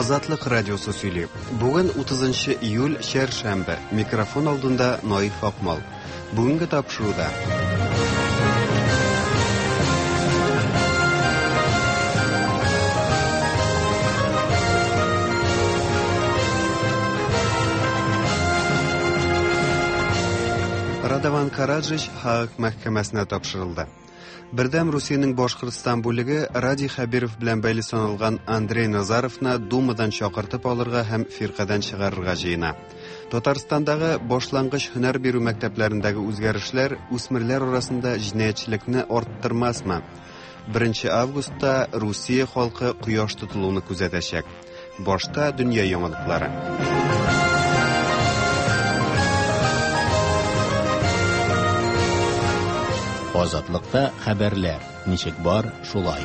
Азатлык радиосы сөйли. Бүген 30 июль шәршәмбе. Микрофон алдында Наиф Акмал. Бүгенге тапшыруда Радован Караджич Хак мәхкәмәсенә тапшырылды. Бердәм Русиянең Башкортстан бүлеге Ради Хабиров белән бәйле саналган Андрей Назаровны Думадан чакыртып алырга һәм фиркадан чыгарырга җыена. Татарстандагы башлангыч һөнәр бирү мәктәпләрендәге үзгәрешләр үсмерләр арасында җинаятьчелекне арттырмасмы? 1 августта Русия халкы кояш тотылуны күзәтәчәк. Башта дөнья яңалыклары. Азатлыкта хәбәрләр. Ничек бар, шулай.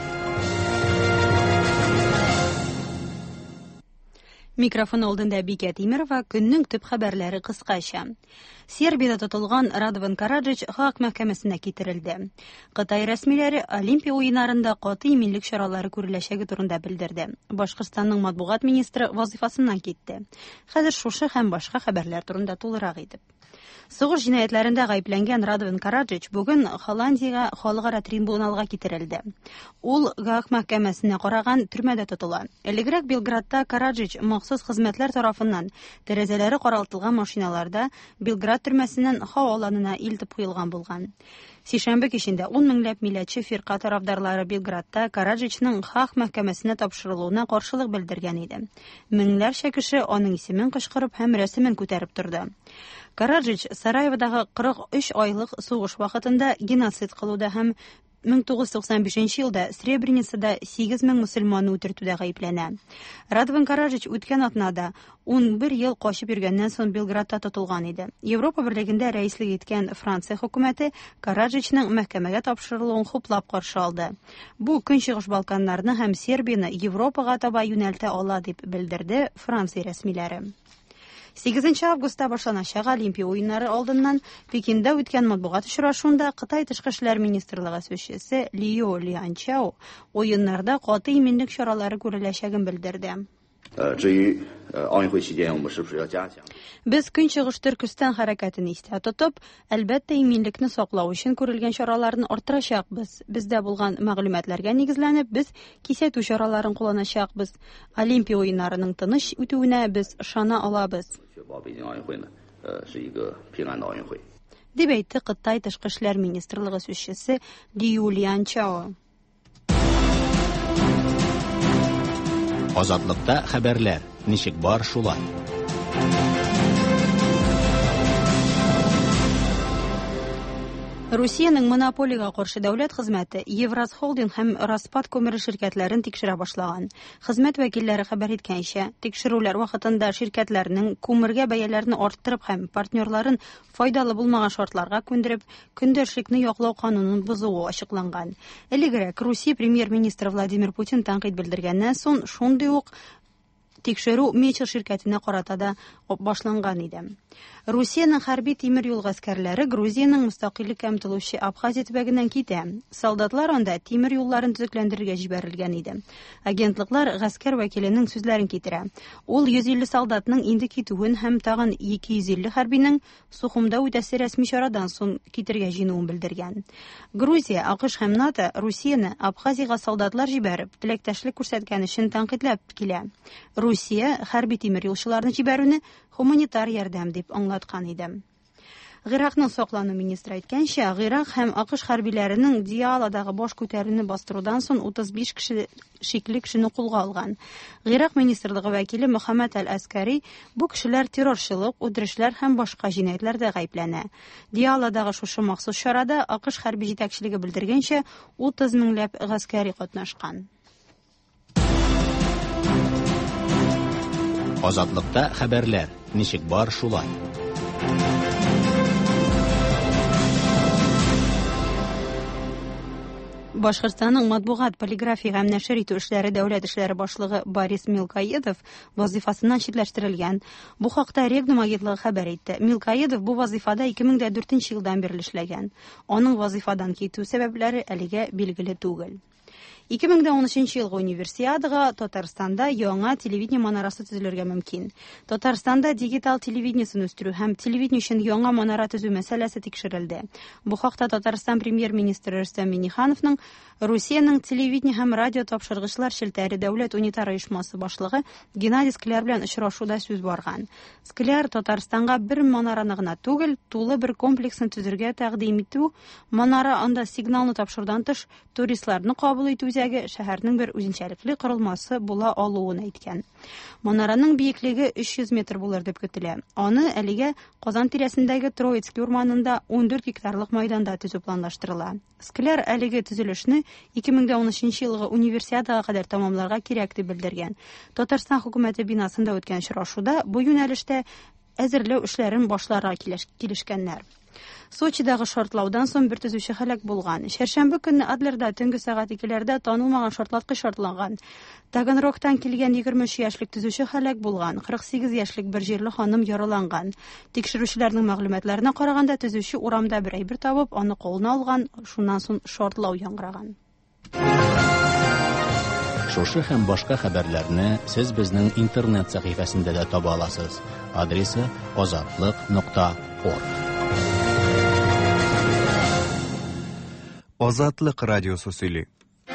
Микрофон алдында Бикә Тимерова, көннең төп хәбәрләре кыскача. Сербиядә тотылган Радован Караджич хак мәхкәмәсенә китерелде. Кытай рәсмиләре Олимпия уеннарында катгый иминлек чаралары күреләчәге турында белдерде. Башкортстанның матбугат министры вазифасыннан китте. Хәзер шушы һәм башка хәбәрләр турында тулырак итеп. Сугыш җинаятьләрендә гаепләнгән Радован Караджич бүген Холландиягә халыкара трибуналга китерелде. Ул Гааг мәхкәмәсенә караган төрмәдә тотыла. Элегрәк Белградта Караджич махсус хезмәтләр тарафыннан тәрәзәләре каралтылган машиналарда Белград төрмәсеннән һаваланына илтеп куелган булган. Сишәмбе кичендә 10 меңләп милләтче фирка тарафдарлары Белградта Караджичның Хак мәхкәмәсенә тапшырылуына каршылык белдергән иде. Меңләрчә кеше аның исемен кычкырып һәм рәсемен күтәреп торды. Караджич Сараеводагы 43 айлык сугыш вакытында геноцид кылуда һәм 1995 елда Сребреницада 8 мең мөселманны үтертүдә гаепләнә. Радован Караджич үткән атнада 11 ел качып йөргәннән соң Белградта тотылган иде. Европа берлегендә рәислек иткән Франция хөкүмәте Караджичның мәхкәмәгә тапшырылуын хуплап каршы алды. Бу Көнчыгыш Балканнарны һәм Сербияны Европага таба юнәлтә ала дип белдерде Франция рәсмиләре. 8 августта башланачак Олимпия уеннары алдыннан Пекиндә үткән матбугат очрашуында Кытай тышкы эшләр министрлыгы сүзчесе Лио Лианчао уеннарда катгый иминлек чаралары күреләчәген белдерде. Без Көнчыгыш Төркстан хәрәкәтен истә тотып, әлбәттә иминлекне саклау өчен күрелгән чараларны арттырачакбыз. Бездә булган мәгълүматларга нигезләнеп, без кисәтү чараларын кулланачакбыз. Олимпия уеннарының тыныч үтүенә без ышана алабыз. Дип әйтте Кытай тышкы эшләр министрлыгы сүзчесе Лиу Лианчао. Азатлыкта хәбәрләр. Ничек бар, шулай. Русиянең монополиягә каршы дәүләт хезмәте Евразхолдинг һәм Распад күмере ширкәтләрен тикшерә башлаган. Хезмәт вәкилләре хәбәр иткәнчә, тикшерүләр вакытында ширкәтләрнең күмергә бәяләрне арттырып һәм партнерларын файдалы булмаган шартларга күндереп, көндәшлекне яклау канунын бозуы ачыкланган. Элегрәк Русия премьер-министры Владимир Путин тәнкыйть белдергәннән соң шундый ук тикшерү Мечел ширкәтенә карата да башланган иде. Русиянең хәрби тимер юл гаскәрләре Грузиянең мөстәкыйльлеккә омтылучы Абхазия төбәгеннән китә. Солдатлар анда тимер юлларын төзекләндерергә җибәрелгән иде. Агентлыклар гаскәр вәкиленең сүзләрен китерә. Ул 150 солдатның инде китүен һәм тагын 250 хәрбинең Сухумда үтәсе рәсми чарадан соң китергә җыенуын белдергән. Грузия, АКШ һәм НАТО Русияне Абхазиягә солдатлар җибәреп, теләктәшлек күрсәткән өчен тәнкыйтьләп килә. Русия хәрби тимер юлчыларны җибәрүне гуманитар ярдәм дип аңлаткан иде. Гыйракның саклану министры әйткәнчә, Гыйрак һәм АКШ хәрбиләренең Диаладагы баш күтәрүне бастырудан соң 35 кеше шикле кешене кулга алган. Гыйрак министрлыгы вәкиле Мөхәммәд Әл-Әскәри бу кешеләр террорчылык, үтерешләр һәм башка җинаятьләрдә гаепләнә. Диаладагы шушы махсус чарада АКШ хәрби җитәкчелеге белдергәнчә 30 меңләп гаскәри катнашкан. Азатлыкта хәбәрләр. Ничек бар, шулай. Башкортстанның матбугат, полиграфия һәм нәшер итү эшләре дәүләт эшләре башлыгы Борис Мелкоедов вазифасыннан читләштерелгән. Бу хакта Регнум агентлыгы хәбәр итте. Мелкоедов бу вазифада 2004 елдан бирле эшләгән. Аның вазифадан китү сәбәпләре әлегә билгеле түгел. 2013 елгы универсиадага Татарстанда яңа телевидение манарасы төзелергә мөмкин. Татарстанда дигиталь телевидениесен үстерү һәм телевидение өчен яңа манара төзү мәсьәләсе тикшерелде. Бу хакта Татарстан премьер-министры Рөстәм Миңнехановның Русиянең телевидение һәм радио тапшыргычлар челтәре дәүләт унитар оешмасы башлыгы Геннадий Скляр белән очрашуда сүз барган. Скляр Татарстанга бер манараны гына түгел, тулы бер комплексны төзергә тәкъдим итү, манара анда сигналны тапшырдан тыш туристларны кабул итү үзәге шәһәрнең бер үзенчәлекле корылмасы була алуын әйткән. Манараның биеклеге 300 метр булыр дип көтелә. Аны әлегә Казан тирәсендәге Троицкий урманында 14 гектарлык мәйданда төзү планлаштырыла. Скляр әлеге төзелешне 2013 елгы универсиадага кадәр тамамларга кирәк дип белдергән. Татарстан хөкүмәте бинасында үткән очрашуда бу юнәлештә әзерләү эшләрен башларга килешкәннәр. Сочидагы шартлаудан соң бер төзүче һәлак булган. Шәршәмбе көнне Адлерда төнге сәгать 2ләрдә танылмаган шартлаткыч шартлаган. Таганрогтан килгән 23 яшьлек төзүче һәлак булган. 48 яшьлек бер җирле ханым яраланган. Тикшерүчеләрнең мәгълүматларына караганда төзүче урамда бер әйбер табып, аны кулына алган, шуннан соң шартлау яңгыраган. Шушы һәм башка хәбәрләрне сез безнең интернет сәхифәсендә дә таба аласыз. Адресы azatlык.org. Азатлык радиосы сөйли.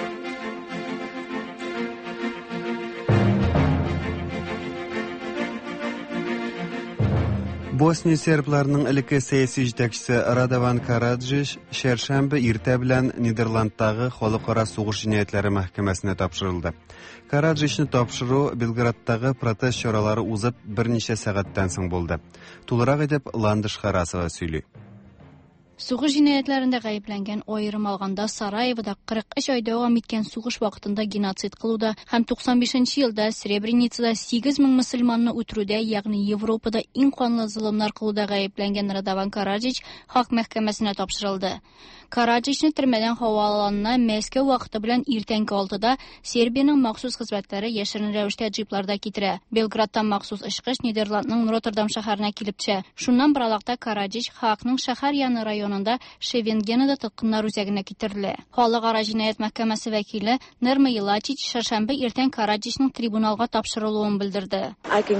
Босния сербларының элекке сәяси җитәкчесе Радован Караджич шәршәмбе иртә белән Нидерландтагы халыкара сугыш җинаятләре мәхкәмәсенә тапшырылды. Караджичны тапшыру Белградтагы протест чаралары узып берничә сәгатьтән соң булды. Тулырак итеп Ландыш Харасова сөйли. Сугыш җинаятләрендә гаепләнгән аерым алганда Сараевода 43 ай дәвам иткән сугыш вакытында геноцид кылуда һәм 95 елда Сребреницада 8000 мөселманны үтерүдә, ягъни Европада иң канлы зулымнар кылуда гаепләнгән Радован Караджич хак мәхкәмәсенә тапшырылды. Караджичны төрмәдән һавалануына Мәскәү вакыты белән иртәнге 6да Сербиянең махсус хезмәтләре яшерен рәвештә джипларда китерә. Белградтан махсус очкыч Нидерландның Роттердам шәһәренә килеп төшә. Шуннан барлыкта Караджич хакның шәһәр яны районында Шевенгенада тоткыннар үзәгенә китерелә. Халыкара җинаять мәхкәмәсе вәкиле Нерма Илачич шәһәршәмбе иртән Караджичның трибуналга тапшырылуын белдерде.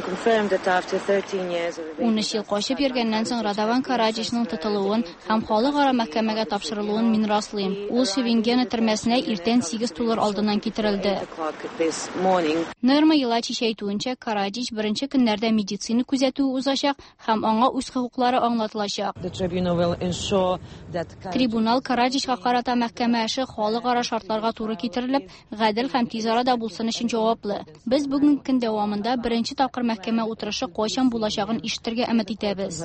13 ел качып йөргәннән соң Радован Караджичның тотылуын һәм халыкара мәхкәмәгә тапшырылуын мин раслыйм. Ул Шевенгена төрмәсенә иртән 8 тулыр алдыннан китерелде. Нерма Илачич әйтүенчә, Караджич беренче көннәрдә медицина күзәтүе узачак һәм аңа үз хокуклары аңлатылачак. Трибунал Караджичка карата мәхкәмә эше халыкара шартларга туры китерелеп, гадел һәм тиз арада булсын өчен җаваплы. Без бүгенге көн дәвамында беренче тапкыр мәхкәмә утырышы кайчан булачагын ишетергә өмет итәбез.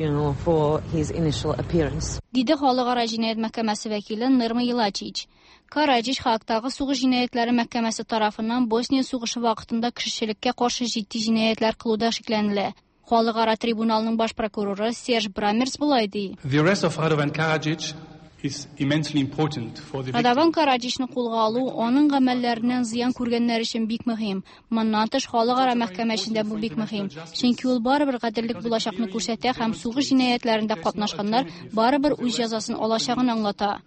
Диде халыкара җинаять мәхкәмәсе вәкиле Нерма Илачич. Караджич хактагы сугыш җинаятләре мәхкәмәсе тарафыннан Босния сугышы вакытында кешелеккә каршы җитди җинаятьләр кылуда шикләнелә. Халыкара трибуналның баш прокуроры Серж Брамерс булай ди. Радован Караджичны кулга алу, аның гамәлләреннән зыян күргәннәр өчен бик мөһим. Моннан тыш халыкара мәхкәмәсендә бу бик мөһим. Чөнки ул барыбер гаделлек булачакны күрсәтә һәм сугыш җинаятләрендә катнашканнар барыбер үз җәзасын алачагын аңлата.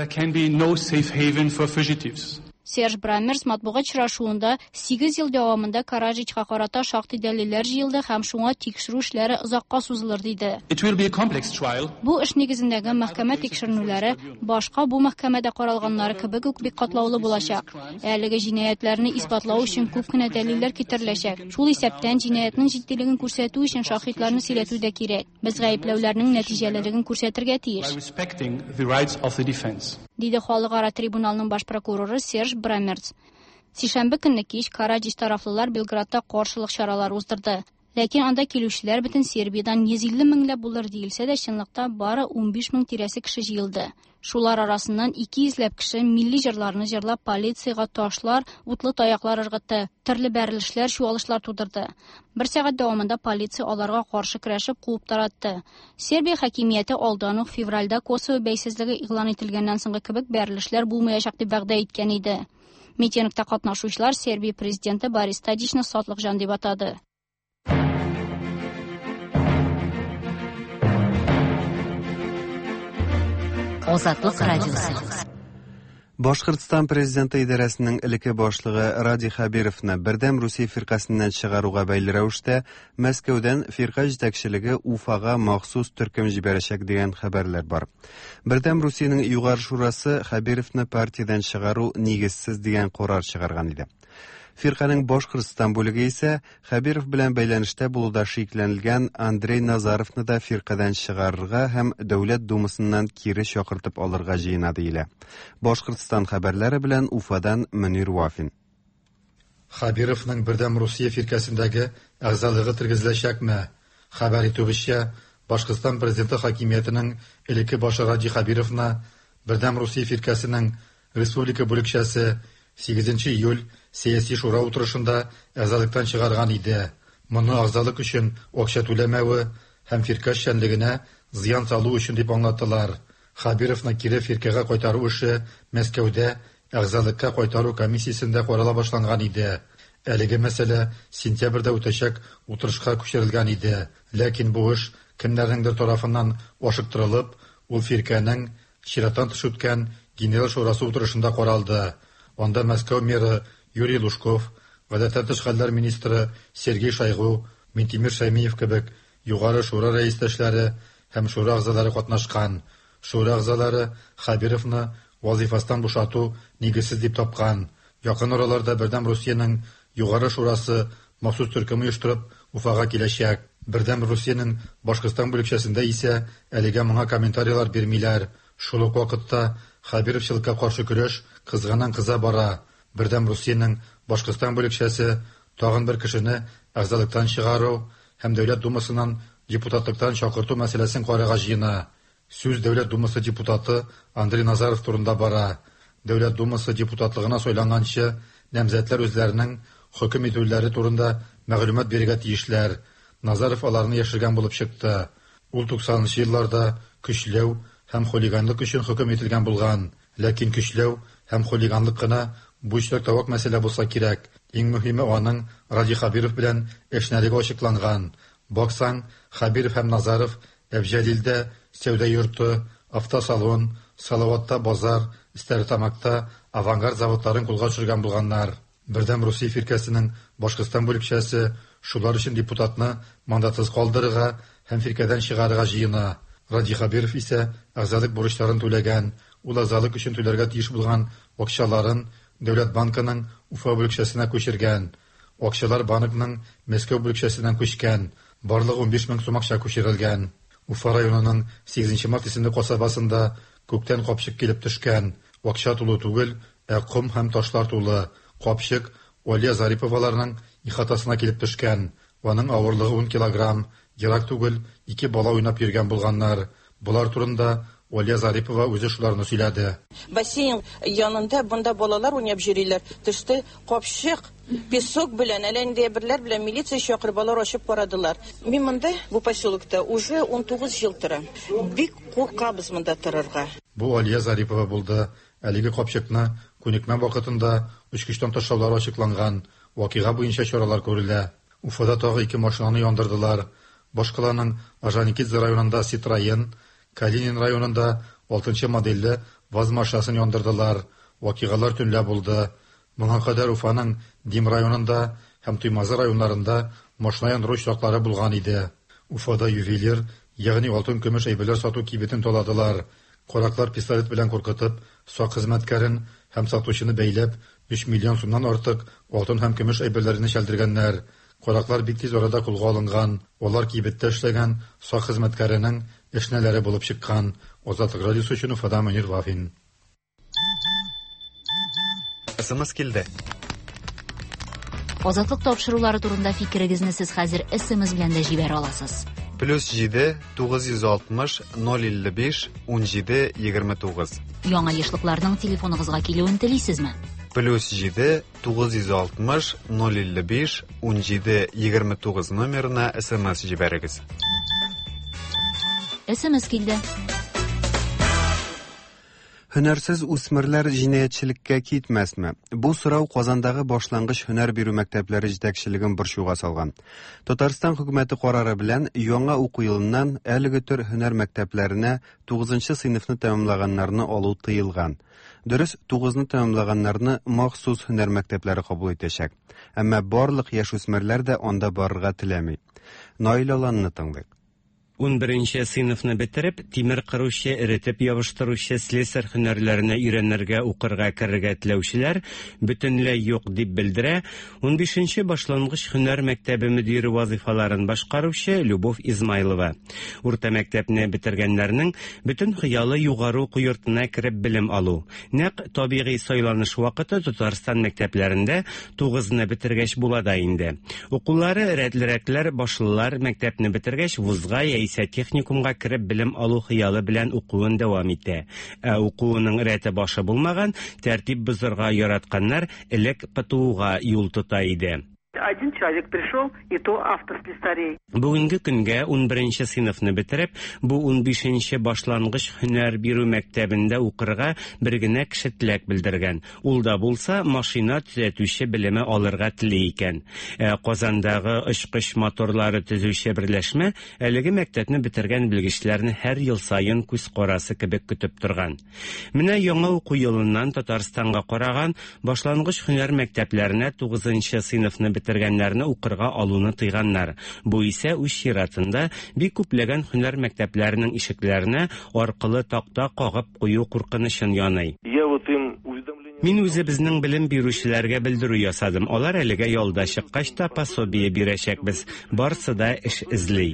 Серж Брамерс матбугат очрашуында 8 ел дәвамында Караджичка карата шактый дәлилләр җыелды һәм шуңа тикшерү эшләре озакка сузылыр диде. Бу эш нигезендәге мәхкәмә тикшерүләре башка бу мәхкәмәдә каралганнары кебек үк бик катлаулы булачак. Әлеге җинаятьләрне исбатлау өчен күп кенә дәлилләр китереләчәк. Шул исәптән җинаятьнең җитдилеген күрсәтү өчен шаһидларны сөйләтү дә кирәк. Без гаепләүләрнең нәтиҗәләрен күрсәтергә тиеш. Диде халыкара трибуналның баш прокуроры Серж Брамерс. Сишәмбе көнне кич Караджич тарафлылар Белградта каршылык чаралары уздырды. Ләкин анда килүчеләр бөтен Сербиядан 150 меңләп булыр диелсә дә, чынлыкта бары 15 мең тирәсе кеше җыелды. Шулар арасыннан 200 кеше милли җырларны җырлап полициягә ташлар, утлы таяклар ыргытты, төрле бәрелешләр, чуалышлар тудырды. Бер сәгать дәвамында полиция аларга каршы көрәшеп куып таратты. Сербия хакимияте алдан ук февральдә Косово бәйсезлеге игълан ителгәннән соңгы кебек бәрелешләр булмаячак дип вәгъдә иткән иде. Митингта катнашучылар Сербия президенты Борис Тадичны сатлык җан дип атады. Азатлык радиосы. Башкортстан президенты идарәсенең элекке башлыгы Ради Хабировны бердәм Русия фиркасыннан чыгаруга бәйле рәвештә Мәскәүдән фирка җитәкчелеге Уфага махсус төркем җибәрәчәк дигән хәбәрләр бар. Бердәм Русиянең югары шурасы Хабировны партиядан чыгару нигезсез дигән карар чыгарган иде. Фирканың Башкортстан бүлеге исә Хабиров белән бәйләнештә булуда шикләнелгән Андрей Назаровны да фиркадан чыгарырга һәм Дәүләт Думасыннан кире чакыртып алырга җыена диелә. Башкортстан хәбәрләре белән Уфадан Мөнир Вафин. Хабировның Бердәм Русия фиркасындагы әгъзалыгы тергезеләчәкме? Хәбәр итүебезчә, Башкортстан президенты хакимиятенең элекке башы Ради Хабировны Бердәм Русия фиркасының республика бүлекчәсе 8 июль сәяси шура утырышында әгъзалыктан чыгарган иде. Моны әгъзалык өчен акча түләмәве һәм фирка эшчәнлегенә зыян салу өчен дип аңлаттылар. Хабировны кире фиркага кайтару эше Мәскәүдә әгъзалыкка кайтару комиссиясендә карала башланган иде. Әлеге мәсьәлә сентябрьдә үтәчәк утырышка күчерелгән иде. Ләкин бу эш кемнәрнеңдер тарафыннан ашыктырылып, ул фирканың чираттан төшүткән генерал шурасы утырышында каралды. Анда Мәскәү мэры Юрий Лужков, гадәттән тыш хәлләр министры Сергей Шойгу, Минтимир Шәймиев кебек югары шура рәисләре һәм шура әгъзалары катнашкан. Шура әгъзалары Хабировны вазифасыннан бушату нигезсез дип тапкан. Якын араларда Бердәм Русиянең югары шурасы махсус төркем оештырып Уфага киләчәк. Бердәм Русиянең Башкортстан бүлекчәсендә исә әлегә моңа комментарийлар бирмиләр. Шул ук вакытта Хабировчылыкка каршы көрәш кызганнан-кыза бара. Бердәм Русиянең Башкортстан бүлекчәсе тагын бер кешене әгъзалыктан чыгару һәм Дәүләт Думасыннан депутатлыктан чакырту мәсьәләсен карарга җыена. Сүз Дәүләт Думасы депутаты Андрей Назаров турында бара. Дәүләт Думасы депутатлыгына сайланганчы намзәтләр үзләренең хөкем итүләре турында мәгълүмат бирергә тиешләр. Назаров аларны яшергән булып чыкты. Ул 90-нчы елларда көчләү һәм хулиганлык өчен хөкем ителгән булган. Ләкин көчләү һәм хулиганлык кына бу эшләр тавык мәсьәлә булса кирәк. Иң мөһиме аның Ради Хабиров белән эшнәлеге ачыкланган. Баксаң, Хабиров һәм Назаров Әбҗәлилдә сәүдә йорты, автосалон, Салаватта базар, Стәрлетамакта авангард заводларын кулга төшергән булганнар. Бердәм Русия фиркасының Башкортстан бүлекчәсе шулар өчен депутатны мандатсыз калдырырга һәм фиркадан чыгарырга җыена. Ради Хабиров исә әгъзалык бурычларын түләгән. Ул әгъзалык өчен түләргә тиеш булган акчаларын Дәүләт банкының Уфа бүлекчәсенә күчергән. Акчалар банкның Мәскәү бүлекчәсеннән күчкән. Барлыгы 15 мең сум акча күчерелгән. Уфа районының 8 март исемле касабасында күктән капчык килеп төшкән. Акча тулы түгел, ком һәм ташлар тулы. Капчык Олия Зариповаларның ихатасына килеп төшкән. Аның авырлыгы 10 килограмм. Ерак түгел 2 бала уйнап йөргән булганнар. Булар турында Олия Зарипова үзе шуларны сөйләде. Бассейн янында бunda балалар уйнап йөриләр. Төште капчык, песок белән әлендә берләр белән милиция чакырбалар ачып карадылар. Мин монда бу поселокта уже 19 ел торам. Бик куркабыз монда торырга. Бу Олия Зарипова булды. Әлеге капчыкны күнекмә вакытында очкычтан ташлаулар ачыкланган. Вакыйга буенча чаралар күрелә. Уфада тагы 2 машинаны яндырдылар. Башкаланың Ажаникидзе районында Citroen, Калинин районында 6-нчы модельле ВАЗ машинасын яндырдылар. Вакыйгалар төнлә булды. Моңа кадәр Уфаның Дим районында һәм Туймазы районнарында машина яндыру очраклары булган иде. Уфада ювелир, ягъни алтын-көмеш әйберләр сату кибетен таладылар. Караклар пистолет белән куркытып, сак хезмәткәрен һәм сатучыны бәйләп 3 миллион сумнан артык алтын һәм көмеш әйберләрне чәлдергәннәр. Караклар бик тиз арада кулга алынган. Алар кибеттә эшләгән сак хезмәткәренең эшнәләре булып чыккан. Азатлык радиосы өчен Уфадан Мөнир Вафин. СМС килде. Азатлык тапшырулары турында фикерегезне сез хәзер СМС белән дә җибәрә аласыз. +7 960 055 17 29. Яңа ешлыкларның телефоныгызга килүен телисезме? +7 960 055 17 29 номерына СМС җибәрегез. СМС килде. Һөнәрсез үсмерләр җинаятьчелеккә китмәсме? Бу сорау Казандагы башлангыч һөнәр бирү мәктәпләре җитәкчелеген борчуга салган. Татарстан хөкүмәте карары белән яңа уку елыннан әлеге төр һөнәр мәктәпләренә 9нчы сыйныфны тәмамлаганнарны алу тыелган. Дөрес, 9-ны тәмамлаганнарны махсус һөнәр мәктәпләре кабул итәчәк. Әмма барлык яшүсмерләр дә анда барырга теләми. Наил Аланны тыңлыйк. 11-нче сыйныфны бетереп, тимер кыручы, эретеп ябыштыручы, слесарь һөнәрләренә өйрәнергә, укырга керергә теләүчеләр бөтенләй юк дип белдерә 15-нче башлангыч һөнәр мәктәбе мөдире вазифаларын башкаручы Любовь Измайлова. Урта мәктәпне бетергәннәрнең бөтен хыялы югары уку йортына кереп белем алу. Нәкъ табигый сайланыш вакыты Татарстан мәктәпләрендә 9-ны бетергәч була да инде. Укулары рәтлерәкләр башлылар мәктәпне бетергәч вузга техникумга кереп белем алу хыялы белән укуын дәвам итә. Укуының рәте башы булмаган, тәртип бозарга яратканнар элек ПТУга юл тота иде. Один человек пришел, и то автослесарей. Бүгенге көнгә 11-нче сыйныфны бетереп, бу 15-нче башлангыч һөнәр бирү мәктәбендә укырга бер генә кеше теләк белдергән. Ул да булса, машина төзәтүче белеме алырга тели икән. Казандагы очкыч моторлары төзүче берләшмә әлеге мәктәпне бетергән белгечләрне һәр ел сайын күз карасы кебек көтеп торган. Менә яңа уку елыннан Татарстанга караган башлангыч һөнәр мәктәпләренә 9-нчы сыйныфны бетергәннәрне укырга алуны тыйганнар. Бу исә үз чиратында бик күпләгән һөнәр мәктәпләренең ишекләренә аркылы такта кагып кую куркынычын яный. Мин үзе безнең белем бирүчеләргә белдерү ясадым. Алар әлегә ялда чыккач та пособие бирәчәкбез. Барысы да эш эзли.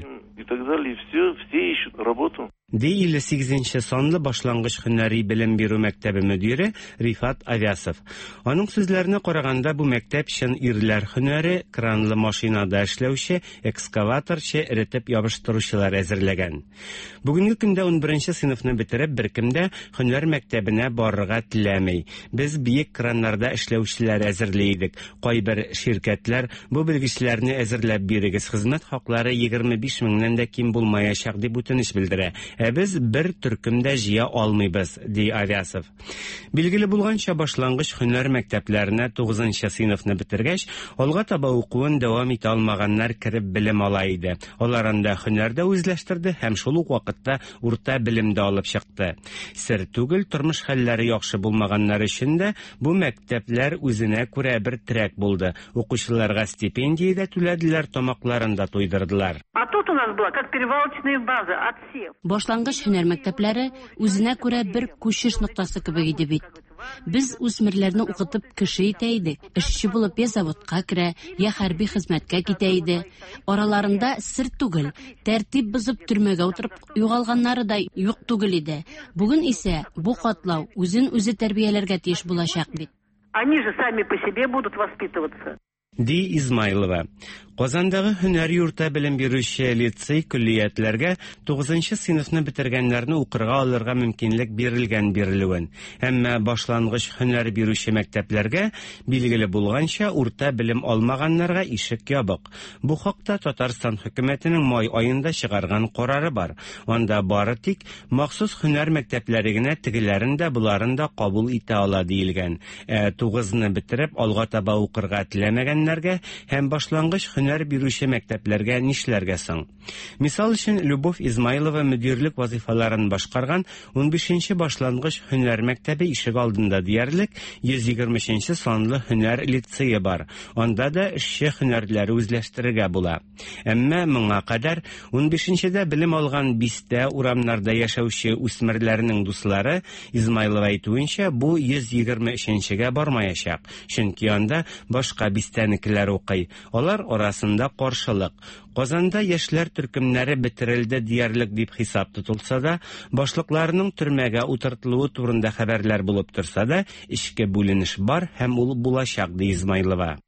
Ди 58-нче санлы башлангыч һөнәри белем бирү мәктәбе мөдире Рифат Авясов. Аның сүзләренә караганда, бу мәктәп чын ирләр һөнәре, кранлы машинада эшләүче, экскаваторчы, эретеп ябыштыручылар әзерләгән. Бүгенге көндә 11-нче сыйныфны бетереп, беркем дә һөнәр мәктәбенә барырга теләми. Без биек краннарда эшләүчеләр әзерләйдек. Кайбер ширкәтләр бу белгечләрне әзерләп бирегез, хезмәт хаклары 25 меңнән дә ким булмаячак дип үтенеч белдерә. Без бер төркем дә җыя алмыйбыз, ди Авясов. Билгеле булганча, башлангыч һөнәр мәктәпләренә 9-нчы сыйныфны бетергәч, алга таба укуын дәвам итә алмаганнар кереп белем ала иде. Алар анда һөнәрдә үзләштерде һәм шул ук вакытта урта белемдә алып чыкты. Сер түгел, тормыш хәлләре яхшы булмаганнар өчен дә бу мәктәпләр үзенә күрә бер трек булды. Укучыларга стипендия дә түләделәр, тамакларын да туйдырдылар. Тут у нас была как перевалочная база, отсев. Башлангыч һөнәр мәктәпләре үзенә күрә бер күчеш ноктасы кебек иде бит. Без үсмерләрне укытып кеше итә идек. Эшче булып я заводка керә, я хәрби хезмәткә китә иде. Араларында сер түгел, тәртип бозып төрмәгә утырып югалганнары да юк түгел иде. Бүген исә бу катлау үзен үзе тәрбияләргә тиеш булачак бит. Они же сами по себе будут воспитываться. Ди Измайлова. Казандагы һөнәр йорты белем бирүче лицей көллиятләргә 9-нчы сыйныфны бетергәннәрне укырга алырга мөмкинлек бирелүен. Әмма башлангыч һөнәр бирүче мәктәпләргә билгеле булганча урта белем алмаганнарга ишек ябык. Бу хакта Татарстан хөкүмәтенең май аенда чыгарган карары бар. Анда бары тик махсус һөнәр мәктәпләре генә тегеләрен дә буларын да кабул итә ала диелгән. 9-ны бетереп алга таба укырга теләмәгәннәргә һәм башлангыч һөнәр бирүче мәктәпләргә нишләргә соң? Мисал өчен, Любовь Измайлова мөдирлек вазифаларын башкарган 15-нче башлангыч һөнәр мәктәбе ишек алдында диярлек 120-нче санлы һөнәр лицее бар. Анда да эшче һөнәрләре үзләштерергә була. Әмма моңа кадәр 15-нчедә белем алган бистә урамнарда яшәүче үсмерләрнең дуслары Измайлова әйтүенчә, бу 123-нчегә бармаячак. Чөнки анда башка бистәнекеләр укый. Алар арасында каршылык. Казанда яшьләр төркемнәре бетерелде диярлек дип хисап тотылса да, башлыкларының төрмәгә утыртылуы турында хәбәрләр булып торса да, ичке бүленеш бар һәм ул булачак, ди Измайлова.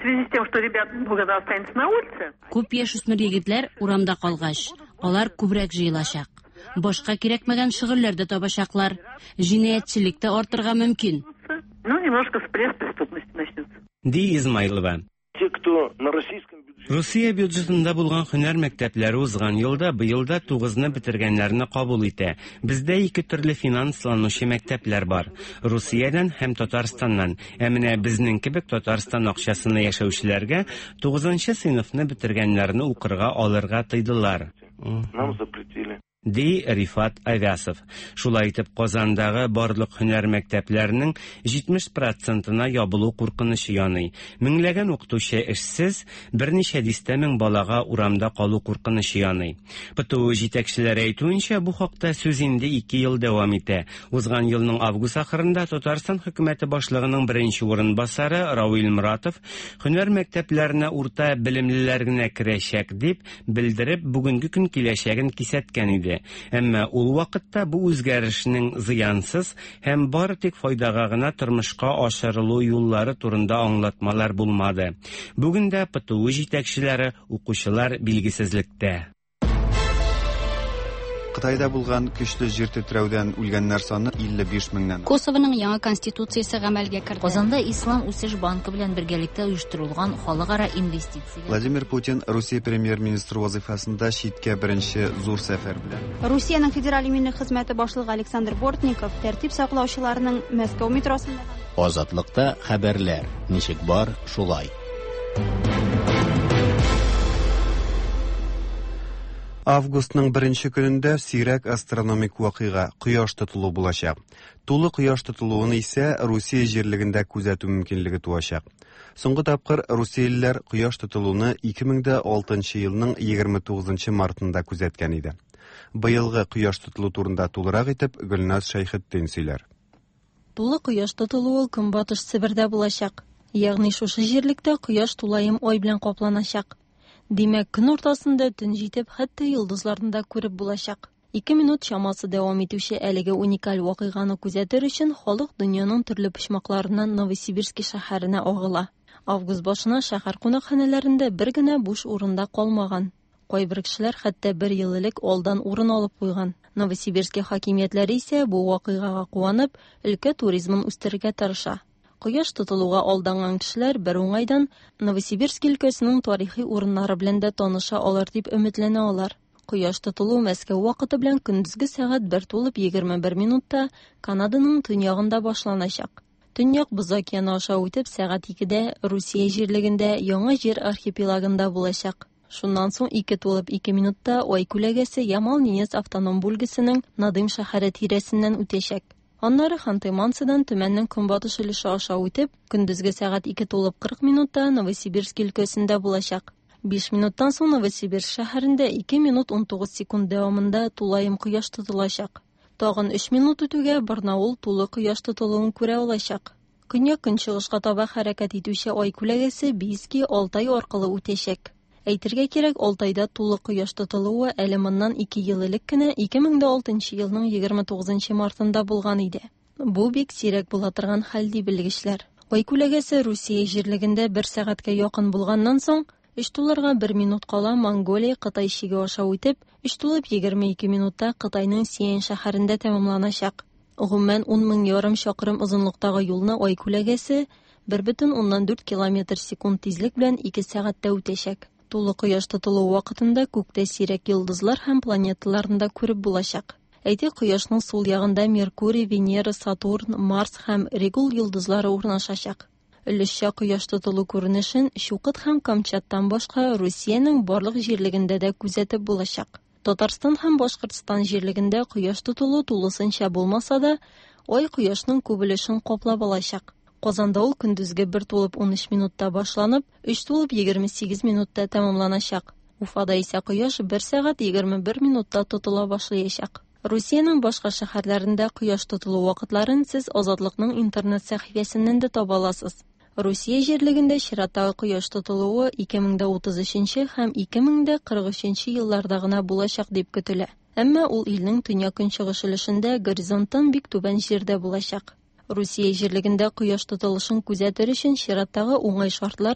Күп яшүсмер егетләр урамда калгач, алар күбрәк җыелачак. Башка кирәкмәгән шөгыльләрдә табачаклар. Җинаятьчелекте артырга мөмкин. Немножко всплеск преступности начнется. Ди Измайлова. Русия бюджетында булган һөнәр мәктәпләре узган елда, быелда 9-ны бетергәннәрне кабул итә. Бездә 2 төрле финансланучы мәктәпләр бар. Русиядән һәм Татарстаннан. Ә менә безнең кебек Татарстан акчасына яшәүчеләргә 9-нчы сыйныфны бетергәннәрне укырга алырга тыйдылар. Нам запретили. Ди Рифат Авясов. Шулай итеп, Казандагы барлык һөнәр мәктәпләренең 70%-на ябылу куркынышы яный. Меңләгән укытучы эшсез, берничә дистә мең балага урамда калу куркынышы яный. ПТУ җитәкчеләре әйтүенчә, бу хакта сүз инде 2 ел дәвам итә. Узган елның август ахырында Татарстан хөкүмәте башлыгының беренче урынбасары Равил Муратов һөнәр мәктәпләренә урта белемлеләр генә керәчәк дип белдереп, бүгенге көн киләчәген кисәткән иде. Әмма ул вакытта бу үзгәрешнең зыянсыз һәм бары тик файдага гына тормышка ашырылу юллары турында аңлатмалар булмады. Бүген дә ПТУ җитәкчеләре, укучылар билгесезлектә. Кытайда булган көчле җир тетрәүдән үлгәннәр саны 55 меңнән. Косовоның яңа конституциясе гамәлгә керде. Казанда Ислам үсеш банкы белән бергәлектә оештырылган халыкара инвестиция. Владимир Путин Русия премьер-министры вазифасында читкә беренче зур сәфәр белән. Русиянең федераль иминлек хезмәте башлыгы Александр Бортников тәртип саклаучыларның Мәскәү метросында Азатлыкта хәбәрләр. Ничек бар, шулай. Августның 1-нче көнендә сирәк астрономик вакыйга кояш тотылу булачак. Тулы кояш тотылуын исә Русия җирлегендә күзәтү мөмкинлеге туачак. Соңгы тапкыр русиялеләр кояш тотылуны 2006 елның 29 мартында күзәткән иде. Быелгы кояш тотылу турында тулырак итеп Гөлназ Шәйхетдин сөйләр. Тулы кояш тотылуы Көнбатыш Себердә булачак. Ягъни шушы җирлектә кояш тулаем ай белән капланачак. Димәк, көн уртасында төн җитеп, хәтта йолдызларны да күреп булачак. 2 минут чамасы дәвам итүче әлеге уникаль вакыйганы күзәтер өчен халык дөньяның төрле почмакларыннан Новосибирск шәһәренә агыла. Август башына шәһәр кунакханәләрендә бер генә буш урында калмаган. Кайбер кешеләр хәтта 1 ел элек алдан урын алып куйган. Новосибирск хакимиятләре исә бу вакыйгага куанып, өлкә туризмын үстерергә тырыша. Кояш тотылуга алданган кешеләр бер уңайдан Новосибирск өлкәсенең тарихи урыннары белән дә таныша алыр дип өметләнә алар. Кояш тотылу Мәскәү вакыты белән көндезге сәгать 1:21 минутта Канаданың төньягында башланачак. Төньяк Боз океаны аша үтеп сәгать 2дә Русия җирлегендә Яңа җир архипелагында булачак. Шуннан соң 2:02 минутта Ай күләгәсе Ямал-Ненец автоном бүлгесенең Надым шәһәре тирәсеннән үтәчәк. Аннары Ханты-Мансыдан Төмәннең көнбатыш өлеше аша үтеп, көндезге сәгать 2:40 минутта Новосибирск өлкәсендә булачак. 5 минуттан соң Новосибирск шәһәрендә 2 минут 19 секунд дәвамында тулаем кояш тотылачак. Тагын 3 минут үтүгә Барнаул тулы кояш тотылуын күрә алачак. Көньяк-көнчыгышка таба хәрәкәт итүче Ай күләгәсе Бийский Алтай аркылы үтәчәк. Әйтергә кирәк, Алтайда тулы кояш тотылуы әле моннан 2 ел элек кенә 2006 елның 29 мартында булган иде. Бу бик сирәк була торган хәл ди белгечләр. Ай күләгәсе Русия җирлегендә 1 сәгатькә якын булганнан соң, 3 туларга 1 минут кала Монголия Кытай чиге аша үтеп, 3:22 минутта Кытайның Сиэн шәһәрендә тәмамланачак. Гомумән 10 мең ярым чакрым озынлыктагы юлны Ай күләгәсе 1,4 км секунд тизлек белән 2 сәгатьтә үтәчәк. Тулы кояш тотылу вакытында күктә сирәк йолдызлар һәм планеталарны да күреп булачак. Әйтик, кояшның сул ягында Меркурий, Венера, Сатурн, Марс һәм Регул йолдызлары урнашачак. Өлешчә кояш тотылу күренешен Щукот һәм Камчаттан башка Русиянең барлык җирлегендә дә күзәтеп булачак. Татарстан һәм Башкортстан җирлегендә кояш тотылу тулысынча булмаса да, ай кояшның күп өлешен каплап алачак. Казанда ул көндезге 1:13 минутта башланып, 3:28 минутта тәмамланачак. Уфада исә кояш 1 сәгать 21 минутта тотыла башлаячак. Русиянең башка шәһәрләрендә кояш тотылу вакытларын сез Азатлыкның интернет сәхифәсеннән дә таба аласыз. Русия җирлегендә чираттагы кояш тотылуы 2033 һәм 2043 елларда гына булачак дип көтелә. Әмма ул илнең төньяк-көнчыгыш өлешендә горизонттан бик түбән җирдә булачак. Русия җирлегендә кояш тотылышын күзәтер өчен чираттагы уңай шартлар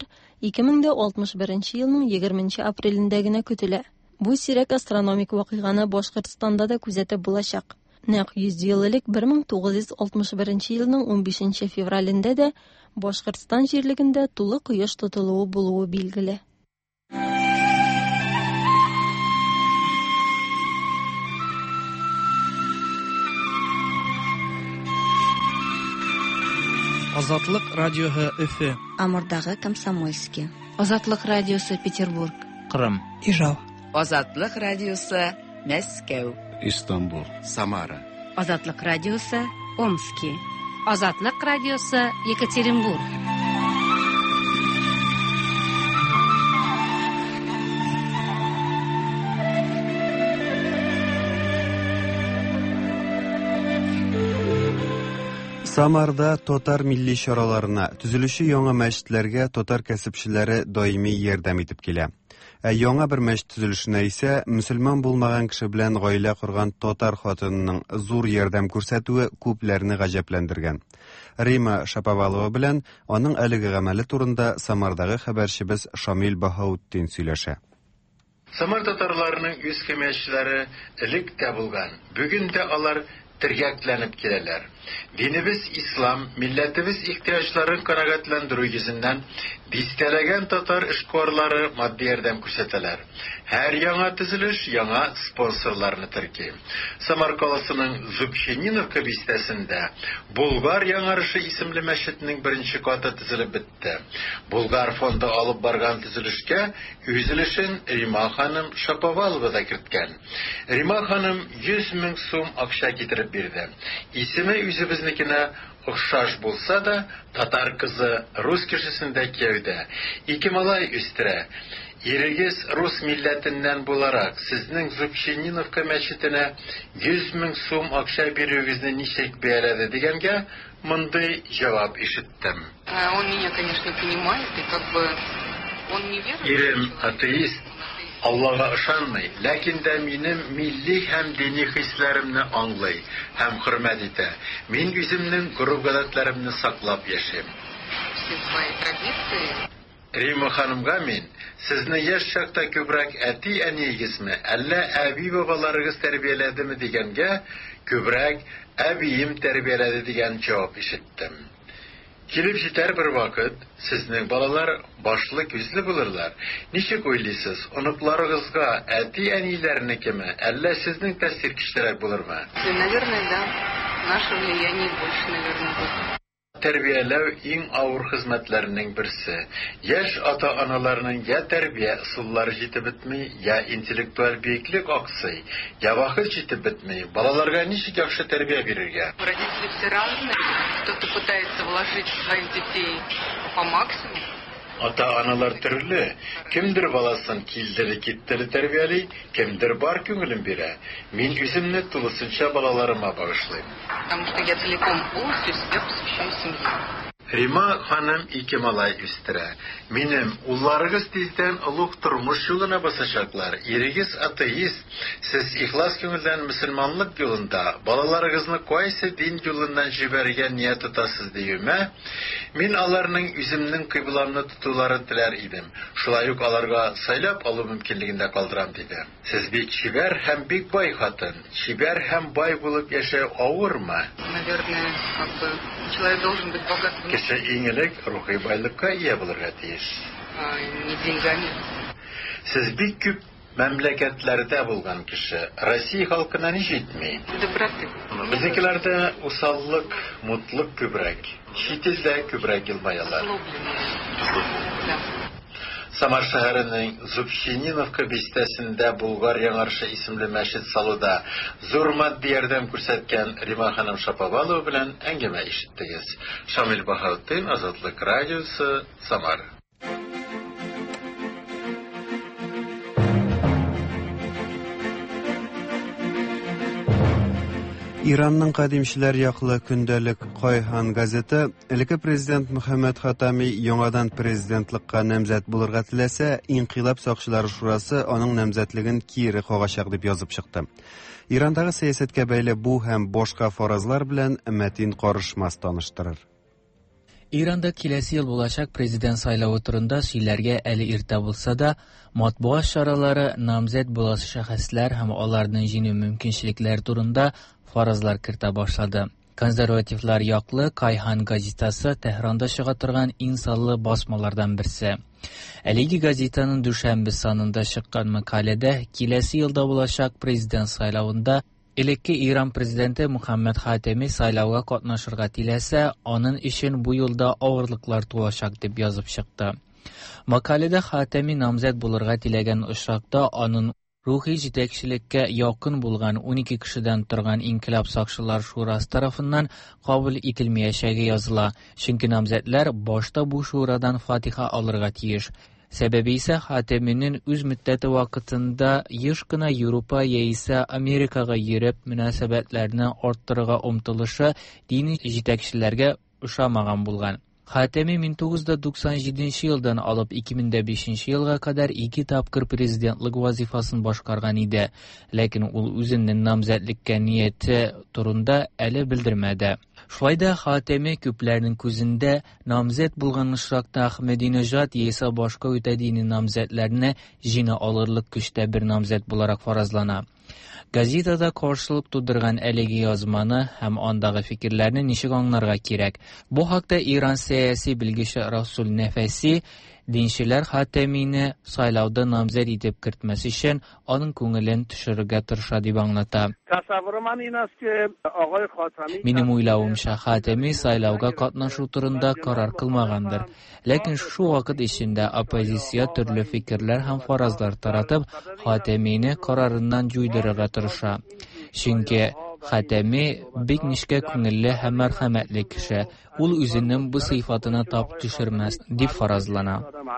2061 елның 20 апрелендә генә көтелә. Бу сирәк астрономик вакыйганы Башкортстанда да күзәтеп булачак. Нәкъ 100 ел элек 1961 елның 15 февралендә дә Башкортстан җирлегендә тулы кояш тотылуы булуы билгеле. Азатлык радиоһы Өфе. Амурдагы Комсомольский. Азатлык радиосы Петербург. Кырым. Ижау. Азатлык радиосы Мәскәү. Истанбул. Самара. Азатлык радиосы Омский. Азатлык радиосы Екатеринбург. Самарда татар милли чараларына, төзелүче яңа мәчетләргә татар кәсепчеләре даими ярдәм итеп килә. Яңа бер мәчет төзелешенә исә мөселман булмаган кеше белән гаилә корган татар хатынының зур ярдәм күрсәтүе күпләрне гаҗәпләндергән. Рима Шаповалова белән аның әлеге гамәле турында Самардагы хәбәрчебез Шамил Баһаутдин сөйләшә. Самар татарларының үз мәчетләре элек тә булган. Бүген дә алар тиргәкләнеп киләләр. Динебез ислам, милләтебез ихтиҗларын канәгатьләндерү йөзеннән дистәләгән татар эшкуарлары матди ярдәм күрсәтәләр. Һәр яңа төзелеш яңа спонсорларны терки. Самар каласының Зубчениновка бистәсендә Булгар яңарышы исемле мәчетнең беренче каты төзелеп бетте. Булгар фонды алып барган төзелешкә үзелешен Рима ханым Шаповалова да керткән. Рима ханым 100 000 сум акча китереп бирде. Исеме үзебезнекенә охшаш булса да, татар кызы рус кешесендә кияүдә. Ике малай үстерә. Ирегез рус милләтеннән буларак, сезнең Зубчениновка мәчетенә 100 000 сум акча бирүегезне ничек бәяләде дигәнгә, мондый җавап ишеттем. Он меня, конечно, понимает, и как бы он не верит. Ирем атеист. Аллага ышанмый, ләкин дә минем милли һәм дини хисләремне аңлый һәм хөрмәт итә. Мин үземнең гореф-гадәтләремне саклап яшим. Все свои традиции. Рима ханымга мин, сезне яшь чакта күбрәк әти-әниегезме, әллә әби-бабаларыгыз тәрбияләдеме дигәнгә, күбрәк әбием тәрбияләде дигән җавап ишеттем. Килеп җитәр бер вакыт, сезнең балалар башлы күзле булырлар. Ничек уйлыйсыз, оныкларыгызга әти-әниләрнекеме, әллә сезнең тәэсир көчлерәк булырмы? Наверное, да. Наше влияние больше, наверное, будет. Тәрбияләү иң авыр хезмәтләрнең берсе. Яшь ата-аналарның я тәрбия ысуллары җитеп бетми, я интеллектуаль биеклек аксый, я вакыт җитеп бетми. Балаларга ничек яхшы тәрбия бирергә? Родители все разные. Кто-то пытается вложить в своих детей по максимуму. Ата-аналар төрле. Кемдер баласын килдере-киттере тәрбияли, кемдер бар күңелен бирә. Мин үземне тулысынча балаларыма багышлыйм. Потому что я целиком полностью себя посвящаю семье. Рима ханым 2 малай үстерә. Минем улларыгыз тиздән улуг тормыш юлына басачаклар. Ирегез атеист, сез ихлас күңелдән мөселманлык юлында, балаларыгызны кайсы дин юлыннан җибәргән ният тотасыз диюмә, мин аларның үземнең кыйбламны тутуларын теләр идем. Шулай ук аларга сайлап алу мөмкинлеген дә калдырам диде. Сез бик чибәр һәм бик бай хатын. Чибәр һәм бай булып яшәү авырмы? Наверное, как бы человек должен быть богат. Кеше иң элек рухи байлыкка ия булырга тиеш. Не деньгами. Сез бик күп мәмләкәтләрдә булган кеше. Россия халкына ни җитми? Безнекеләрдә усаллык, мутлык күбрәк. Читилдә күбрәк елмаялар. Самар шәһәренең Зубчениновка бистәсендә Булгар яңарышы исемле мәчет салуда зур матди ярдәм күрсәткән Рима ханым Шаповалова белән әңгәмә ишеттегез. Шамил Баһаутдин, Азатлык радиосы, Самар. Иранның кадимчеләр яклы көндәлек Кайхан газеты элекке президент Мөхәммәд Хатами яңадан президентлыкка намзәт булырга теләсә, инкыйлаб сакчылары шурасы аның намзәтлеген кире кагачак дип язып чыкты. Ирандагы сәясәткә бәйле бу һәм башка фаразлар белән Мәтин Карышмас таныштырыр. Иранда киләсе ел булачак президент сайлауы турында сөйләргә әле иртә булса да, матбугат чаралары намзәт буласы шәхесләр һәм аларның җиңү мөмкинчелекләре турында фаразлар кертә башлады. Консервативлар яклы Кайхан газетасы Тәһранда чыга торган иң санлы басмалардан берсе. Әлеге газетаның дүшәмбе санында чыккан мәкаләдә киләсе елда булачак президент сайлавында Элекке Иран президенты Мухаммад Хатеми сайлауга катнашырга теләсә, аның өчен бу юлда авырлыклар туачак дип язып чыкты. Макаледа Хатеми намзәт булырга теләгән очракта аның рухи җитәкчелеккә якын булган 12 кешедән торган инкилаб сакчылар шурасы тарафыннан кабул ителмәячәге языла. Чөнки намзәтләр башта бу шурадан фатиха алырга тиеш. Сәбәбе исә Хатеминең үз мөддәте вакытында еш кына Европа яисә Америкага йөреп мөнәсәбәтләрне арттырырга омтылышы дини җитәкчеләргә ошамаган булган. Хатеми 1997 елдан алып 2005 елга кадәр 2 тапкыр президентлык вазифасын башкарган иде, ләкин ул үзенең намзәтлеккә нияте турында әле белдермәде. Шулай да Хатеми күпләрнең күзендә намзәт булган очракта Ахмединежад яисә башка үтә дини намзәтләрне җиңә алырлык көчтә бер намзәт буларак фаразлана. Газетада каршылык тудырган әлеге язманы һәм андагы фикерләрне ничек аңларга кирәк? Бу хакта Иран сәяси белгече Расул Нәфәси динчеләр Хатемине сайлауда намзәт итеп кертмәс өчен аның күңелен төшерергә тырыша дип аңлата. Минем уйлавымча, Хатеми сайлауга катнашу турында карар кылмагандыр. Ләкин шу вакыт эчендә оппозиция төрле фикерләр һәм фаразлар таратып, Хатемине карарыннан җуйдырырга тырыша. Чөнки Хатеми бик нечкә күңелле һәм мәрхәмәтле кеше. Ул үзенең бу сыйфатына тап төшермәс дип фаразлана.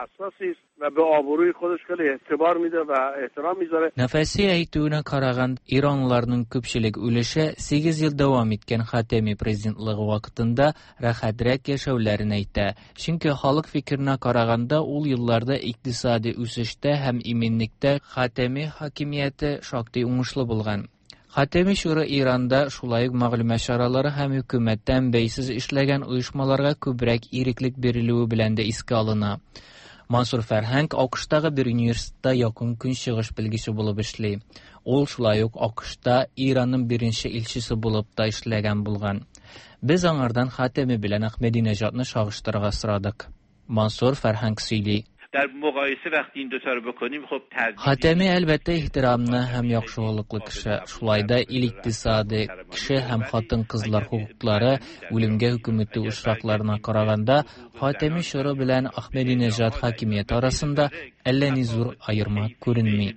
Нәфәси әйтүенә караганда, иранлыларның күпчелек өлеше 8 ел дәвам иткән Хатеми президентлыгы вакытында рәхәтрәк яшәүләрен әйтә. Чөнки халык фикеренә караганда, ул елларда икътисади үсештә һәм иминлектә Хатеми хакимияте шактый уңышлы булган. Хатеми шуры Иранда шулай ук мәгълүмат чаралары һәм хөкүмәттән бәйсез эшләгән оешмаларга күбрәк иреклек бирелүе белән дә искә алына. Мансур Фәрхәнг АКШтагы бер университетта якын көнчыгыш белгече булып эшли. Ул шулай ук АКШта Иранның беренче илчесе булып та эшләгән булган. Без аңардан Хатеми белән Ахмединежадны чагыштырырга сорадык. Мансур Фәрхәнг сөйли. Хатеми әлбәттә ихтирамны һәм яхшы хулыклы кеше. Шулай да ил-иктисади кеше һәм хатын-кызлар хукуклары үлемгә хөкүмәте ушракларына караганда Хатеми шуры белән Ахмединежад хакимияте арасында әллә ни зур аерма күренми.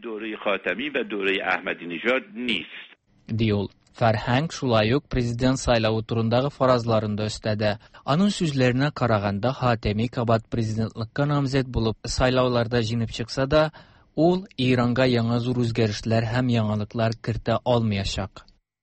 Ди ул. Фәрхәнг шулай ук президент сайлауы турындагы фаразларында өстәде. Аның сүзләренә караганда, Хатеми кабат президентлыкка намзәт булып сайлауларда җиңеп чыкса да, ул Иранга яңа зур үзгәрешләр һәм яңалыклар кертә алмаячак.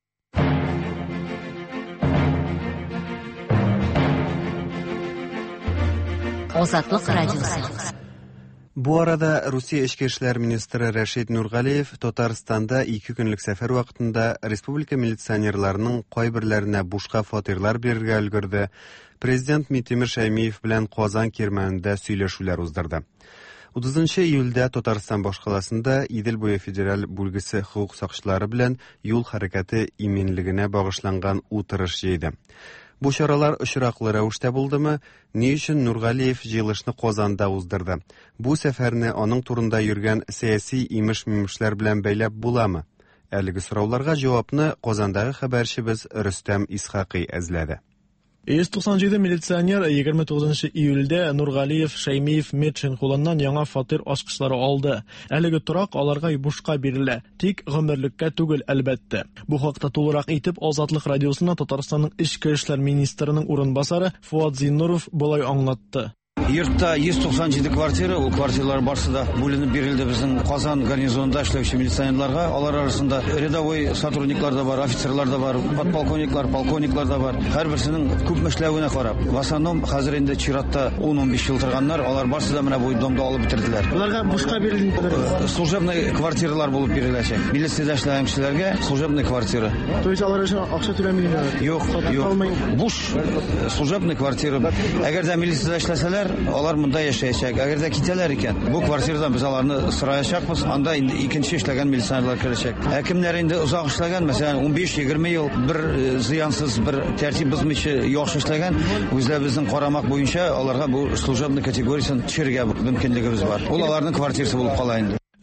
Азатлык радиосы. Бу арада Русия эчке эшләр министры Рәшид Нургалиев Татарстанда 2 көнлек сәфәр вакытында республика милиционерларының кайберләренә бушка фатирлар бирергә өлгерде. Президент Митимир Шәймиев белән Казан кирмәнендә сөйләшүләр уздырды. 30 июльдә Татарстан башкаласында Идел буе федераль бүлгесе хукук сакчылары белән юл хәрәкәте иминлегенә багышланган утырыш җыйды. Бу чаралар очраклы рәвештә булдымы? Ни өчен Нургалиев җыелышны Казанда уздырды? Бу сәфәрне аның турында йөргән сәяси имеш-мимешләр белән бәйләп буламы? Әлеге сорауларга җавапны Казандагы хәбәрчебез Рөстәм Исхакый эзләде. 197 милиционер 29 июльдә Нургалиев, Шәймиев, Метшин кулыннан яңа фатир ачкычлары алды. Әлеге торак аларга бушка бирелә, тик гомерлеккә түгел әлбәттә. Бу хакта тулырак итеп Азатлык радиосына Татарстанның эчке эшләр министрының урынбасары Фуат Зиннуров булай аңлатты. Йортта 197 квартира, ул квартиралар барсында бүленеп бирелде безнең Казан гарнизонында эшләүче милиционерларга. Алар арасында рядовой сотрудниклар да бар, офицерлар да бар, подполковниклар, полковниклар да бар. Һәрберсенең күп эшләвенә карап. В основном хәзер инде чиратта 10-15 ел торганнар, алар барсы да менә бу домда алып бетерделәр. Аларга бушка бирелде. Служебный квартиралар булып биреләчәк. Милициядә эшләгән кешеләргә служебный квартира. То есть алар өчен акча түләмиләр? Юк. Буш служебный квартира. Әгәр дә милициядә эшләсәләр, алар монда яшәячәк. Әгәр дә китәләр икән, бу квартирадан без аларны сораячакбыз. Анда инде икенче эшләгән милиционерлар керәчәк. Кемнәр инде озак эшләгән, мәсәлән, 15-20 ел бер зыянсыз, бер тәртип бозмыйча яхшы эшләгән, үзләребезнең карамак буенча аларга бу служебный категориясын төшерергә мөмкинлегебез бар. Ул аларның квартирасы булып кала инде.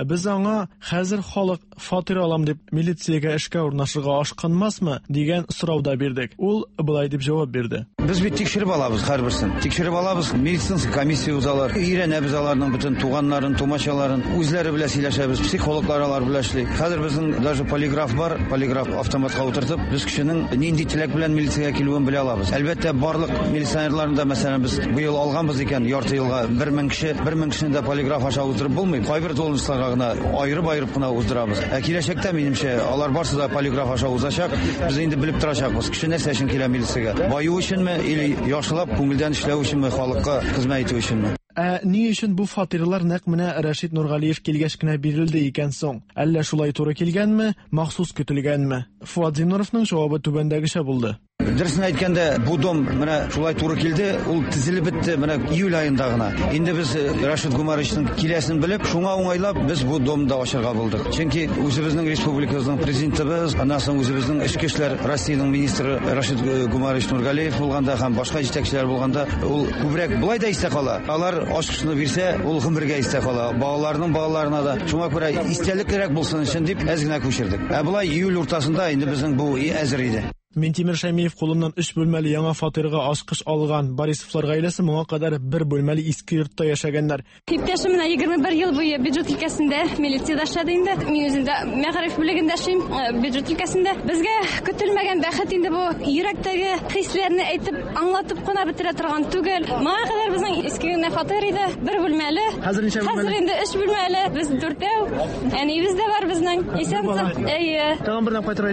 Без аңа хәзер халык фатир алам дип милициягә эшкә урнашырга ашкынмасмы дигән сорауда бирдек. Ул былай дип җавап бирде. Без бит тикшереп алабыз һәрберсен. Тикшереп алабыз, медицинский комиссия узалар. Өйрәнәбез аларның бөтен туганнарын, тумачаларын, үзләре белән сөйләшәбез, психологлар алар белән эшли. Хәзер безнең даже полиграф бар, полиграф автоматка утыртып, без кешенең нинди теләк белән милициягә килүен белә алабыз. Әлбәттә, барлык милиционерларны да, мәсәлән, без бу ел алганбыз икән, ярты елга 1000 кешене дә полиграф аша уздырып булмый. Кайбер должностьларга гына айырып кына уздырабыз. Киләчәктә, минемчә, алар барсы да полиграф аша узачак. Без инде белеп торачакбыз, кеше нәрсә өчен килә милициягә. Баю өченме, или яхшылап күңелдән эшләү өченме, халыкка хезмәт итү өченме? Ни өчен бу фатирлар нәкъ менә Рәшит Нургалиев килгәч кенә бирелде икән соң? Әллә шулай туры килгәнме, махсус көтелгәнме? Фуат Зинуровның җавабы түбәндәгечә булды. Дөресен әйткәндә, бу дом менә шулай туры килде, ул төзелеп бетте менә июль аенда гына. Инде без Рашид Гумаровичның киләсен белеп, шуңа уңайлап без бу домда ачарга булдык. Чөнки үзебезнең республикабызның президентыбыз, аннан соң үзебезнең эчке эшләр Россиянең министры Рашид Гумарович Нургалиев булганда һәм башка җитәкчеләр булганда, ул күбрәк булай да истә кала. Алар ачкычны бирсә, ул гомергә истә кала. Балаларына да шуңа күрә истәлеклерәк булсын өчен дип әз генә күчердек. Булай июль уртасында инде безнең бу әзер иде. Минтимер Шәймиев кулыннан 3 бүлмәле яңа фатирга ачкыч алган. Борисовлар гаиләсе моңа кадәр 1 бүлмәле иске йортта яшәгәннәр. Иптәшем менә 21 ел буе бюджет өлкәсендә милициядә эшләде инде. Мин үзендә мәгариф бүлегендә эшлим, бюджет өлкәсендә. Безгә көтелмәгән бәхет инде бу. Йөрәктәге хисләрне әйтеп, аңлатып кына бетерә торган түгел. Моңа кадәр безнең иске генә фатир иде, 1 бүлмәле. Хәзер инде 3 бүлмәле, без 4. Әнибез дә бар безнең. Тагын бердән кайтырга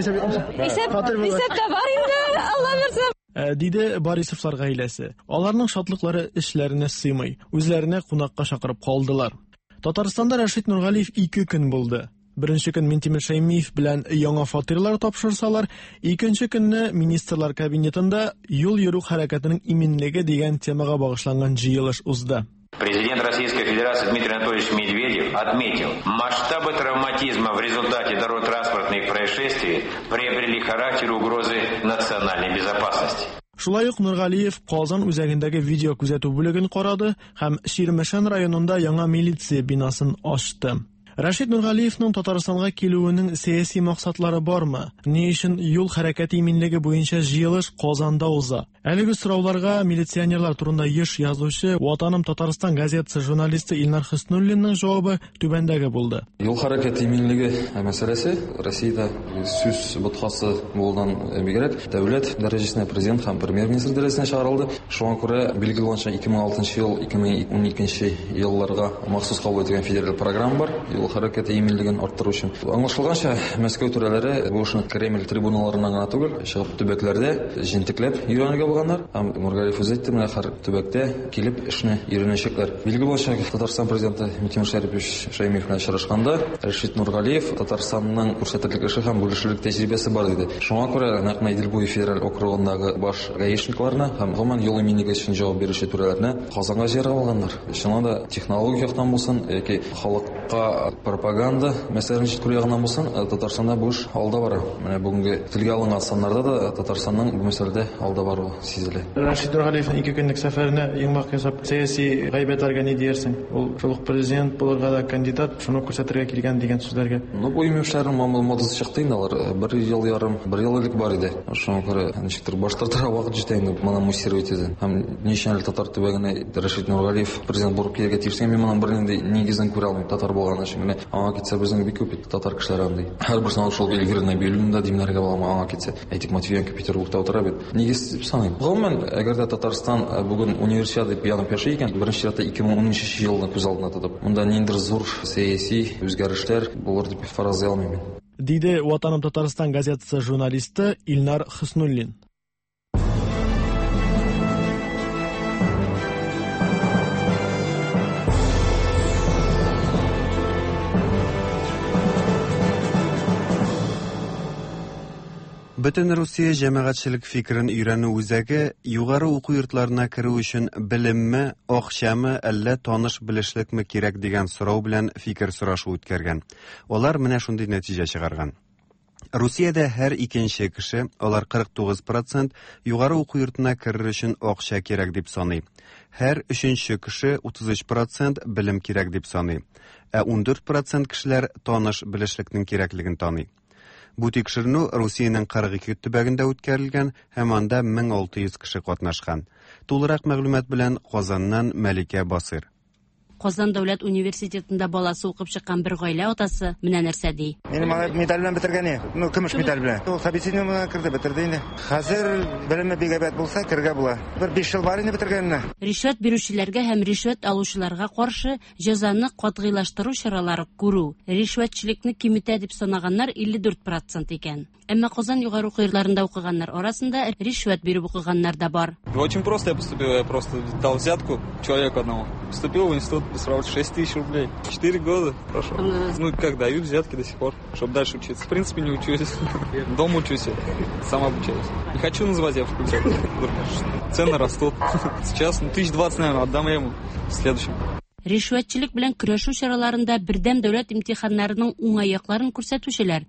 исәп бар инде, Алла берсә. Диде Борисовлар гаиләсе. Аларның шатлыклары эшләренә сыймый. Үзләренә кунакка чакырып калдылар. Татарстанда Рашид Нургалиев 2 көн булды. Беренче көн Минтимер Шәймиев белән яңа фатирлар тапшырсалар, икенче көнне министрлар кабинетында юл йөрү хәрәкәтенең иминлеге дигән темага багышланган җыелыш узды. Президент Российской Федерации Дмитрий Анатольевич Медведев отметил, масштабы травматизма в результате дорожно-транспортных происшествий приобрели характер угрозы национальной безопасности. Шулай ук Нургалиев Казан үзәгендәге видео күзәтү бүлеген карады һәм Ширмешән районында яңа милиция бинасын ачты. Рашид Нургалиевның Татарстанга килүенең сәяси максатлары бармы? Ни өчен юл хәрәкәте иминлеге буенча җыелыш Казанда уза? Әлеге сорауларга милиционерлар турында еш язучы Ватаным Татарстан газетасы журналисты Илнар Хиснуллинның җавабы түбәндәге булды. Юл хәрәкәте иминлеге мәсьәләсе Россиядә сүз бутқасы булудан бигрәк дәүләт дәрәҗәсендә президент һәм премьер-министр дәрәҗәсендә чыгарылды. Шуңа күрә билгеле булганча 2006 ел, 2012 елларга махсус кабул ителгән федераль программа бар. Юл хәрәкәте иминлеген арттыру өчен. Аңлашылганча, Мәскәү түрәләре бу эшне Кремль трибуналарыннан гына түгел, чыгып төбәкләрдә җентекләп йөргәнгә булганнар. Һәм Нургалиев үзе әйтте, менә һәр төбәктә килеп эшне өйрәнәчәкләр. Билгеле булганча, Татарстан президенты Минтимер Шәймиев белән очрашканда, Рашид Нургалиев Татарстанның күрсәтерлек эше һәм бүлешерлек тәҗрибәсе бар диде. Шуңа күрә нәкъ Иделбуй федераль округындагы баш гаишникларны һәм гомумән юл иминлеге өчен җавап бирүче түрәләрне Казанга җыярга алганнар. Шуңа да технологик яктан булсын, яки халыкка пропаганда мәсьәләсен җиткерү ягыннан булсын, Татарстанда бу эш алда бара. Менә бүгенге телгә алынган саннарда да Татарстанның бу мәсьәләдә алда баруы сизелә. Рашид Нургалиевның 2 көнлек сәфәренә йыңмак ясап, сәяси гайбәтләргә ни диярсең? Ул шулык президент булырга да кандидат, шуны күрсәтергә килгән дигән сүзләргә. Бу имешләрнең модасы чыкты инде, алар 1 ел ярым, 1 ел элек бар иде. Шуңа күрә ничектер баштартырга вакыт җитә инде моны муссировать итә. Һәм ничәнче татар төбәгенә Рашид Нургалиев президент булып килергә тиешсә, мин моның бернинди нигезен күрә алмыйм татар булган өчен. Менә аңа китсә безнең бик күп татар кешеләр андый. Һәрбер санал шул Эльвираны Белюнда димнәргә була аңа китсә. Әйтик Матвиенко Петербургта утыра бит. Нигез дип саныйм. Гомумән, әгәр дә Татарстан бүген универсиада дип янып яши икән, беренче чиратта 2013 елны күз алдына тотып, монда ниндидер зур сәяси үзгәрешләр булыр дип фаразлый алмыйм. Диде Ватаным Татарстан газетасы журналисты Илнар Хиснуллин. Бөтен Русия җәмәгатьчелек фикерен өйрәнү үзәге югары уку йортларына керү өчен белемме, акчамы, әллә таныш белешлекме кирәк дигән сорау белән фикер сорашу үткәргән. Алар менә шундый нәтиҗә чыгарган. Русиядә һәр икенче кеше, алар 49%, югары уку йортына керер өчен акча кирәк дип саный. Һәр өченче кеше 33% белем кирәк дип саный. 14% кешеләр таныш белешлекнең кирәклеген таный. Бу тикшерү Русиянең 42 төбәгендә үткәрелгән һәм анда 1600 кеше катнашкан. Тулырак мәгълүмат белән Казаннан Мәликә Басыр. Казан дәүләт университетында баласы укып чыккан бер гаилә атасы менә нәрсә ди. Минем медаль белән бетергән, көмеш медаль белән. Ул хабисиниумга керде, битерде инде. Хәзер белеме бигәбәт булса, кергә була. Бер 5 ел бар инде бетергәненә. Ришвәт бирүчеләргә һәм ришвәт алучыларга каршы җәзаны катгыйлаштыру чаралары күрү. Ришвәтчелекне киметә дип санаганнар 54% икән. Әмма Казан югары уку йортларында укыганнар арасында ришвәт биреп укыганнар да бар. Очень просто я поступил, я просто дал взятку человеку одному. Поступил в институт, сразу 6 тысяч рублей. 4 года прошло. Ну, как дают взятки до сих пор, чтобы дальше учиться. В принципе, не учусь. Дома учусь, сам обучаюсь. Не хочу называть я факультет. Цены растут. Сейчас 1020, наверное, отдам я ему в следующем. Ришвәтчелек белән көрәшү чараларында бердәм дәүләт имтиханнарының уңай якларын күрсәтүчеләр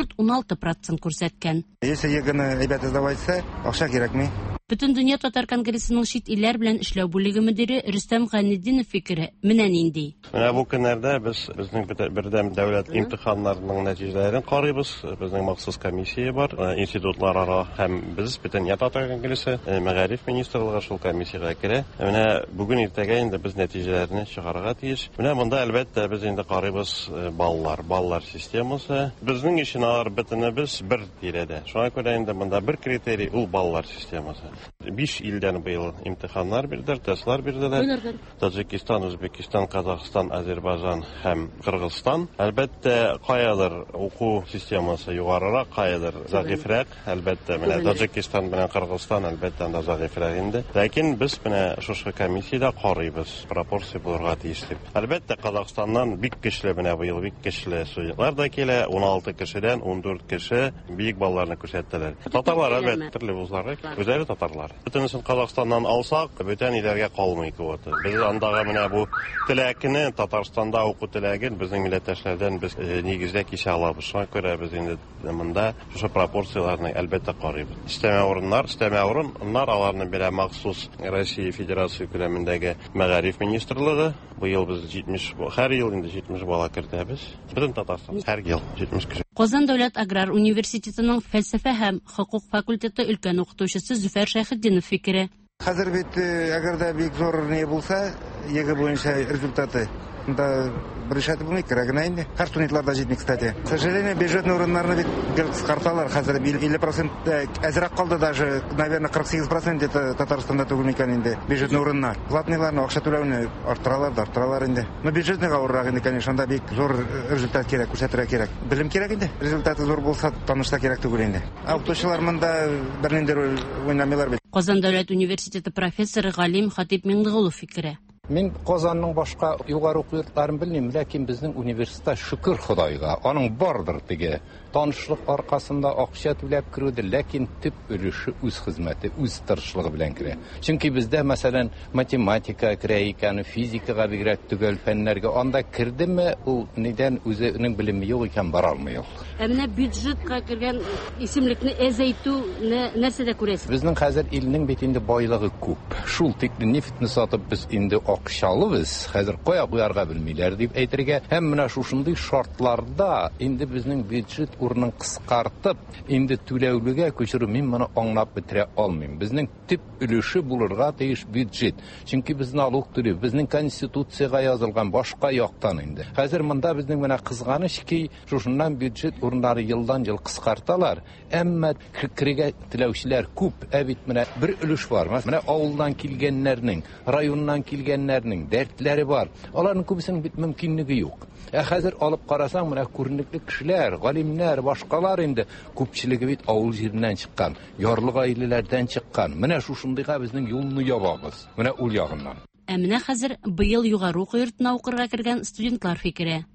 14-16% күрсәткән. Если ЕГЭны әйбәт сдавайтса, акча кирәкми. Бөтен дөнья татар конгрессының шит илләр белән эшләү бүлеге мөдире Рөстәм Гайнетдинов фикере менә нинди. Менә бу көннәрдә безнең бердәм дәүләт имтиханнарының нәтиҗәләрен карыйбыз. Безнең махсус комиссия бар, институтлар ара һәм без бөтен татар конгрессы, мәгариф министрлыгы шул комиссиягә керә. Менә бүген иртәгә инде без нәтиҗәләрне чыгарырга тиеш. Менә монда әлбәттә без инде карыйбыз баллар системасы. Безнең өчен алар бөтенебез бер тирәдә. Шуңа күрә инде монда бер критерий ул баллар системасы. 5 илдән быел имтиханнар бирделәр, тестлар бирделәр. Таҗикистан, Үзбекистан, Казакстан, Азербайҗан һәм Кыргызстан. Әлбәттә, каядыр уку системасы югарырак, каядыр зәгыйфрәк. Әлбәттә, менә Таҗикистан белән Кыргызстан әлбәттә анда зәгыйфрәк инде. Ләкин без менә шушы комиссиядә карыйбыз, пропорция булырга тиеш дип. Әлбәттә, Казакстаннан бик көчле менә быел бик көчле студентлар да килә, 16 кешедән 14 кеше бик балларны күрсәттеләр. Татарлар әлбәттә төрле вузларга, үзләре татарлар. Бөтенесен Казакстаннан алсак, бөтен илләргә калмый квота. Без андагы менә бу теләкне Татарстанда уку теләген безнең милләттәшләрдән без нигездә кичә алабыз. Шуңа күрә без инде монда шушы пропорцияларны әлбәттә карыйбыз. Истәмә урыннар аларны бирә махсус Россия Федерация күләмендәге мәгариф министрлыгы. Быел без 70, һәр ел инде 70 бала кертәбез. Бөтен Татарстан һәр ел 70 кеше. Казан дәүләт аграр университетының фәлсәфә һәм хокук факультеты өлкән укытучысы Зөфәр Шәйхетдинов фикере. Хәзер бит әгәрдә бик зур не булса, ЕГЭ буенча результаты да брешәтеп булмый, кирәгенә инде. Һәр студентларда җитми, кстати. К сожалению, бюджетный урыннарны бит кыскарталар. Хәзер 50% әзрәк калды даже, наверное, 48% это Татарстанда түгел микән инде. Бюджетный урыннар. Платныйларны акча түләүне арттыралар инде. Но бюджетныйга урыннар инде, конечно, анда бик зур результат кирәк, күрсәтергә кирәк. Белем кирәк инде. Результаты зур булса, танышта кирәк түгел инде. Укытучылар монда бернинди роль уйнамыйлар бит. Казан дәүләт университеты профессоры Галим Хатип Миңнегулов фикере. Мен Казанның башка югары уку йортларын белмим, ләкин безнең университет шөкер Худайга, аның бардыр теге танышлык аркасында акча түләп керүде, ләкин төп өлеше үз хезмәте, үз тырышлыгы белән керә. Чөнки бездә мәсәлән математика керә икән, физикага бигрәк түгел фәннәргә анда кирдеме, ул нидән үзенең белеме юк икән бара алмый ул. Менә бюджетка кергән исемлекне әзәйтү нәрсәдә күрәсез? Безнең хәзер илнең бит инде байлыгы күп. Шул тикле нефтьне сатып без инде акчалыбыз, хәзер кая куярга белмиләр дип әйтергә. Һәм менә шушындый шартларда инде безнең бюджет урынын кыскартып, инде түләүлегә күчерү мин моны аңлап бетерә алмыйм. Безнең төп өлеше булырга тиеш бюджет. Чөнки безнең налог түләү, безнең конституциягә язылган башка яктан инде. Хәзер монда безнең менә кызганыч ки, шушыннан бюджет урыннары елдан ел кыскарталар. Әмма кирегә теләүчеләр күп. Бит менә бер өлеш бар. Менә авылдан килгәннәрнең, районнан килгәннәрнең дәртләре бар. Аларның күбесенең бит мөмкинлеге юк. Хәзер алып карасаң, менә күренекле кешеләр, галимнәр, башкалар инде күпчелеге бит авыл җиреннән чыккан, ярлы гаиләләрдән чыккан. Менә шушындыйга безнең юлны ябабыз. Менә ул ягыннан. Менә хәзер быел югары уку йортына укырга кергән студентлар фикере.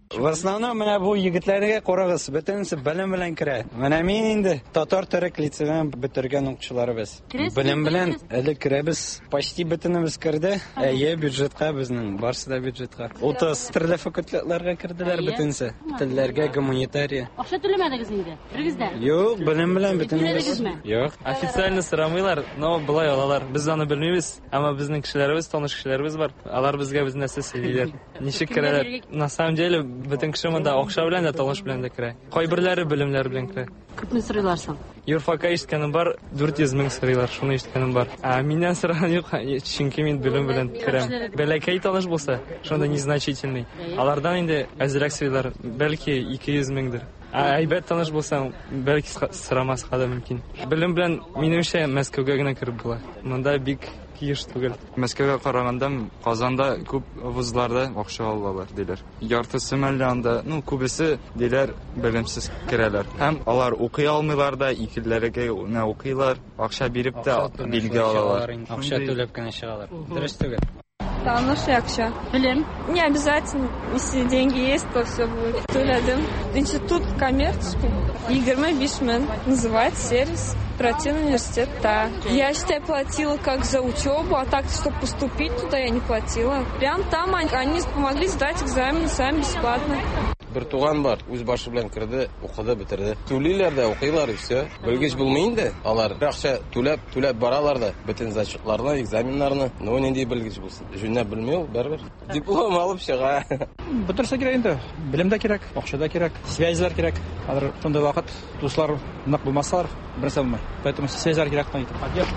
В основном менә бу егетләргә карагыз, бөтенесе белем белән керә. Менә мин инде татар төрек лицейдан бетергән укучыларыбыз. Белем белән әле керәбез. Почти бөтенебез керде. Әйе, бюджетка безнең барысы да бюджетка. 30 төрле факультетларга керделәр бөтенесе. Телләргә, гуманитария. Акча түләмәдегез инде. Бергездә. Юк, белем белән бөтенебез. Юк. Официально сорамыйлар, но былай алалар. Без аны белмибез, әмма безнең кешеләребез, таныш кешеләребез бар. Алар безгә без нәрсә сөйлиләр. Ничек керәләр? На самом деле, бөтен кеше монда акча белән дә, талаш белән дә керә. Кайберләре белемнәр белән керә. Күпме сорыйларсың? Юрфакка ишеткәнем бар, 400 мең сорыйлар, шуны ишеткәнем бар. Миннән сораган юк, чөнки мин белем белән керәм. Бәләкәй таныш булса, шунда незначительный. Алардан инде әзрәк сорыйлар, бәлки 200 меңдер. Әйбәт таныш булсаң, бәлки сорамаска да мөмкин. Белем белән минемчә Мәскәүгә генә кереп була. Монда бик киеш түгел. Мәскәүгә караганда Казанда күп вузларда акча алалар диләр. Яртысы мәлләндә, күбесе диләр белемсез керәләр. Һәм алар укый алмыйлар да, икеләргә укыйлар, акча биреп тә билге алалар. Акча түләп кенә чыгалар. Дөрес түгел. Таныш якча. Белем. Не обязательно, если деньги есть, то все будет. Төләдем. Институт коммерческий. 25 мең. Называется сервис. Оперативный университет, да. Я, считай, платила как за учебу, а так, чтобы поступить туда, я не платила. Прям там они помогли сдать экзамены сами бесплатно. Bir туган бар, үз башы белән керде, укыды, бетерде. Түлиләр дә, укыйлар все. Белгеч булмый инде. Алар акча түләп баралар да, бөтен зачетларны, экзаменнарны. Нинди белгеч булсын. Җүнә белмәү, барбер. Диплом алып чыга. Бетерсә кирәк инде. Белем дә кирәк, акча да кирәк, связьләр кирәк. Хәзер шундый вакыт дуслар нык булмаслар, берсе булмый. Поэтому связьләр кирәк тә.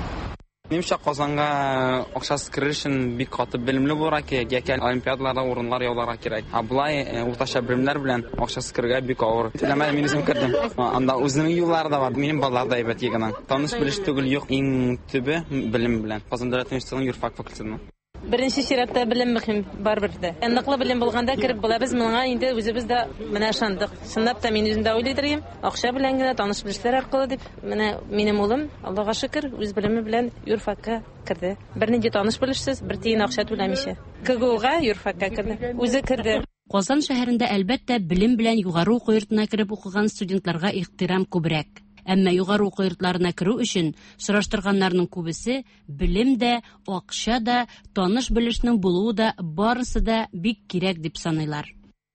Немчә Казанга акчасы кирер өчен бик каты белемле булырга кирәк, яки олимпиадаларда урыннар яуларга кирәк. Булай уртача белемнәр белән акчасы кирергә бик авыр. Теләмәдем, мин үзем кердем. Анда үзенең юллары да бар. Минем балалар да әйбәт егән. Таныш белеш түгел юк, иң төбе белем белән. Казан дәүләт университетының юрфак факультетының. Беренче чиратта белем мөһим барбер дә. Ныклы белем булганда кирип була. Без моңа инде үзебез дә менә шандык. Чынлап та мин үзем дә уйлыйдырым. Акча белән генә таныш белешләр аркылы дип. Менә минем улым, Аллага шөкер, үз белеме белән юрфакка кирде. Бернинди таныш белешсез, бер тиен акча түләмичә. КГУга юрфакка кирде. Үзе кирде. Казан шәһәрендә әлбәттә белем белән югары уку йортына кирип укыган студентларга ихтирам күбрәк. Әмма югары уку йортларына керү өчен сораштырганнарның күбесе белем дә, акча да, таныш белешнең булуы да барысы да бик кирәк дип саныйлар.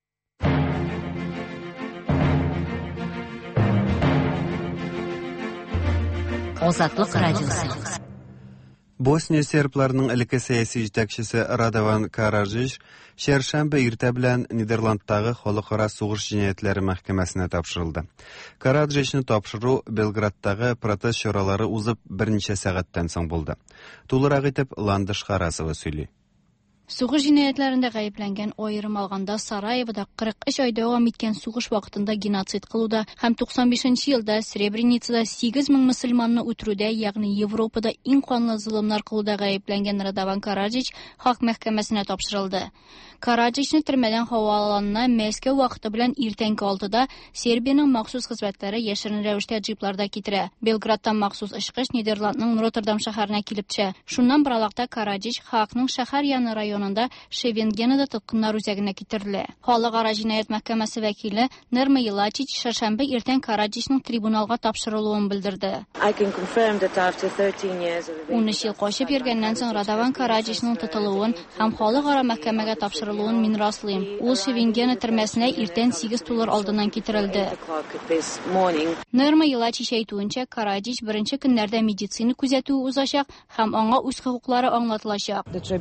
Азатлык радиосы. Босния сербларының элекке сәяси җитәкчесе Радован Караджич шәршәмбе иртә белән Нидерландтагы халыкара сугыш җинаятьләре мәхкәмәсенә тапшырылды. Караджичны тапшыру Белградтагы протест чаралары узып берничә сәгатьтән соң булды. Тулырак итеп Ландыш Харасова сөйли. Сугыш җинаятьләрендә гаепләнгән аерым алганда Сараевода 43 ай дәвам иткән сугыш вакытында геноцид кылуда һәм 95 елда Сребреницада 8 мең мөселманны үтерүдә, ягъни Европада иң канлы зулымнар кылуда гаепләнгән Радован Караджич хак мәхкәмәсенә тапшырылды. Караджичны төрмәдән һавалануына Мәскәү вакыты белән иртәнге 6-да Сербиянең махсус хезмәтләре яшерен рәвештә джипларда китерә. Белградтан махсус очкыч Нидерландның Роттердам шәһәренә килеп төшә. Шуннан барлыкта Караджич хакның шәһәр яны районында Шевенгенада тоткыннар үзәгенә китерелә. Халыкара җинаять мәхкәмәсе вәкиле Нерма Елачич шәһәршәмбе иртән Караджичның трибуналга тапшырылуын белдерде. 13 ел качып йөргәннән соң Радован Караджичның тотылуын һәм халыкара мәхкәмәгә тапшырылуын мин раслыйм. Ул Шевенгена төрмәсенә иртән 8 тулыр алдыннан китерелде. Нерма Елачич әйтүенчә, Караджич беренче көннәрдә медицина күзәтүе узачак һәм аңа үз хокуклары аңлатылачак.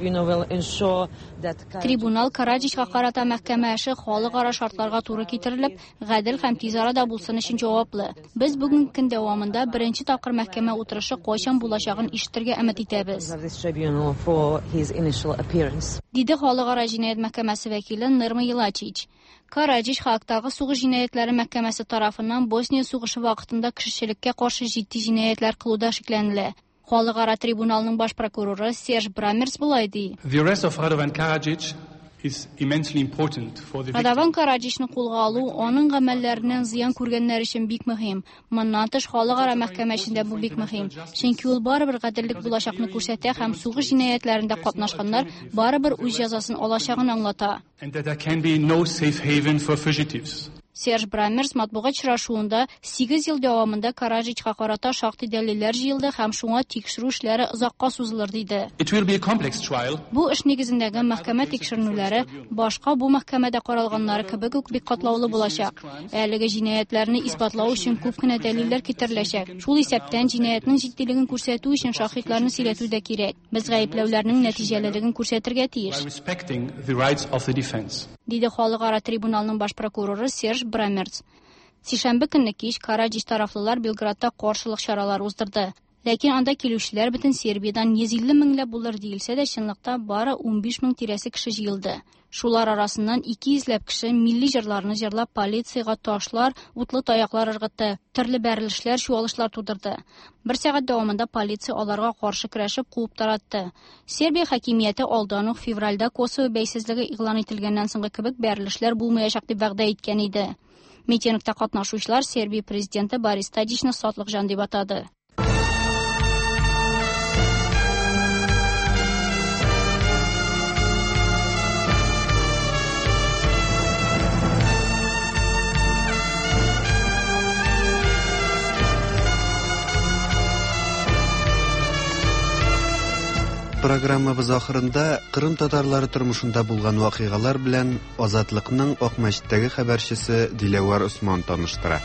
Трибунал Караджичка карата мәхкәмә эше халыкара шартларга туры китерелеп, гадел һәм тиз арада булсын өчен җаваплы. Без бүгенге көн дәвамында беренче тапкыр мәхкәмә утырышы кайчан булачагын ишетергә өмет итәбез. Диде халыкара җинаять мәхкәмәсе вәкиле Нерма Елачич. Караджич хактагы сугыш җинаятьләре мәхкәмәсе тарафыннан Босния сугышы вакытында кешелеккә каршы җитди җинаятьләр кылуда шикләнелә. Халыкара трибуналның баш прокуроры Серж Брамерс булай ди. The arrest of Radovan Karadzic Радаван Караджишны кулга алу, аның гамәлләреннән зыян күргәннәр өчен бик мөһим. Моннан тыш халыкара мәхкәмәсендә бу бик мөһим. Чөнки ул барыбер гаделлек булачакны күрсәтә һәм сугыш җинаятьләрендә катнашканнар барыбер үз җәзасын алачагын аңлата. Серж Брамерс матбугат очрашуында 8 ел дәвамында Караджичка карата шактый дәлилләр җыелды һәм шуңа тикшерү эшләре озакка сузылыр диде. Бу эш нигезендәге мәхкәмә тикшерүләре башка бу мәхкәмәдә каралганнары кебек үк бик катлаулы булачак. Әлеге җинаятьләрне исбатлау өчен күп кенә дәлилләр китереләчәк. Шул исәптән җинаятьнең җитдилеген күрсәтү өчен шаһидларны сөйләтү дә кирәк. Без гаепләүләрнең нәтиҗәлелеген күрсәтергә тиеш. Диде халыкара трибуналның баш прокуроры Серж Брамерс. Сишәмбе көнне кич Караджич тарафлылар Белградта каршылык чаралар уздырды. Ләкин анда килүчеләр бөтен Сербиядан 150 меңләп булыр диелсә дә, чынлыкта бары 15 мең тирәсе кеше җыелды. Шулар арасыннан 200 кеше милли җырларны җырлап полициягә ташлар, утлы таяклар ыргытты, төрле бәрелешләр, чуалышлар тудырды. 1 сәгать дәвамында полиция аларга каршы көрәшеп куып таратты. Сербия хакимияте алдан ук февральдә Косово бәйсезлеге игълан ителгәннән соңгы кебек бәрелешләр булмаячак дип вәгъдә иткән иде. Митингта катнашучылар Сербия президенты Борис Тадичны сатлык җан дип атады. Программабыз ахырында Кырым татарлары тормышында булган вакыйгалар белән Азатлыкның Акмәчеттәге хәбәрчесе Диләвар Усман таныштыра.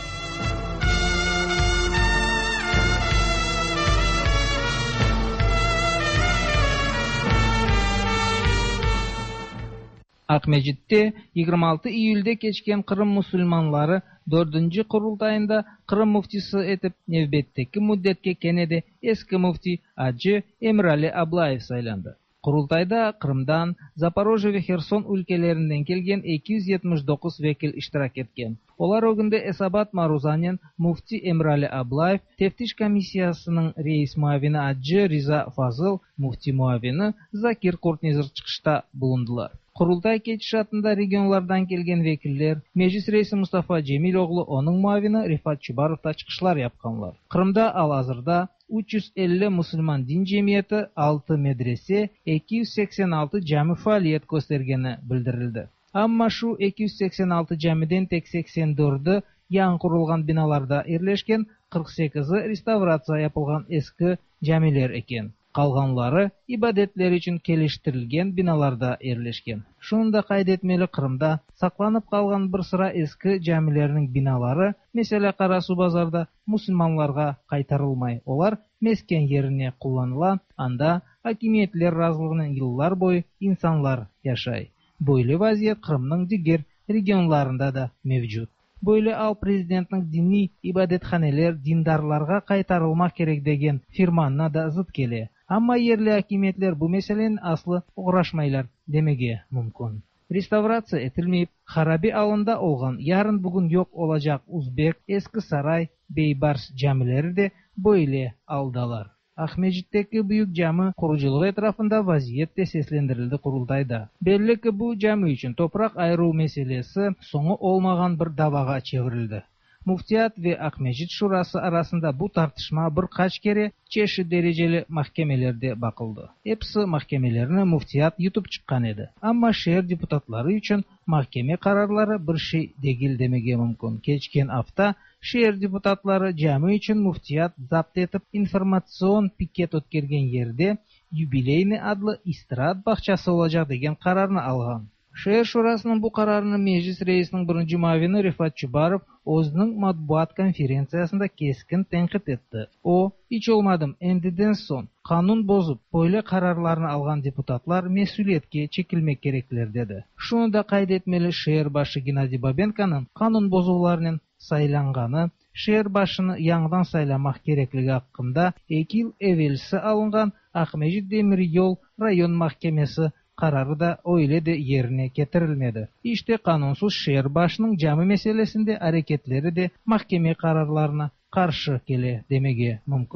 Акмәчеттә 26 июльдә кечкән Кырым мусульманлары 4-нче курултайында Кырым муфтисы этеп нәүбәттәге мөддәткә кенәдә эске муфти Аджы Эмрали Аблаев сайланды. Курултайда Кырымдан, Запорожье ва Херсон өлкәләреннән килгән 279 вәкил иштирак иткән. Олар огында Эсабат Марузанин, муфти Эмрали Аблаев, тәфтиш комиссиясының рейс муавины Аджы Риза Фазыл, муфти муавины Закир Кортнезер чыгышта булындылар. Курултай кечишатында регионлардан келген векиллер, Мәҗлис рәисе Мустафа Җәмил оглы, оның муавины Рифат Чубаров та чыгышлар япканлар. Кырымда алазырда 350 мусульман дин җәмгыяте, 6 медресе, 286 җәми фәалият күрсәтергәне белдерелде. Амма шу 286 җәмидән тек 84-ы яң курылган биналарда ирләшкән, 48-ы реставрация yapılган эске җәмиләр икән. Калганлары ибадәтләр өчен келештирилгән биналарда ирләшкән. Шунда кайт этмәле Кырымда сакланып калган бер сыра эске җәмиләрнең биналары, мәсәлән, Карасу базарда мусульманларга кайтарылмай. Олар мескен yerine кулланыла, анда хакимиятләр разылыгының еллар буе инсанлар яшай. Бойлы вазият Кырымның дигәр регионларында да мевҗуд. Бойлы ал президентның дини ибадәтханәләр диндарларга кайтарылмак керек дигән фирманна да зыт келе. Амма ерле хакимиятләр бу мәсьәләне аслы уграшмайлар демеге мөмкин. Реставрация этилмәеп, хараби алында олган, ярын бүген юк олачак Узбек, Эске Сарай, Бейбарс җәмиләре дә бойлы алдалар. Ахмәчеттәге büyük җамы куручылыгы этрafында вазият тәсислендерилде курултайда. Белли ки бу җамы өчен топрак айыру мәсьәлесе соңы олмаган бер давага чеврилде. Муфтият ва Акмәчет шурасы арасында бу тартышма бер кач кере чеши дәрәҗәле мәхкәмәләрдә бакылды. Эпсы мәхкәмәләрне муфтият YouTube чыккан иде. Амма шәһәр депутатлары өчен мәхкәмә карарлары бер шей дегил демеге мөмкин. Кечкен афта шәһәр депутатлары җамы өчен муфтият запт этеп информацион пикет үткәргән yerdə юбилейный адлы истират бакчасы олачак дигән карарны алган. Шәһәр шурасының бу карарны Мәҗлис рәисенең беренче муавины Рифат Чубаров өзінің матбуат конференциясында кескен тәнкыйть етті. О, hiç olmadım, endiden son kanun bozup böyle kararlarını algan депутатлар mesuliyetke çekilmek gerekler dedi. Şunu da kaydetmeli şehir başı Gennadiy Babenko'nun kanun bozuvlarının saylanğanı, şehir başını yandan saylamak gerekligi hakkında 2 yıl evvelsi alıngan Akmecit Demiryol Rayon Mahkemesi kararı da öyle de yerine getirilmedi. İşte kanunsuz şehir başının cami meselesinde hareketleri de mahkeme kararlarına karşı gele demege mümkün.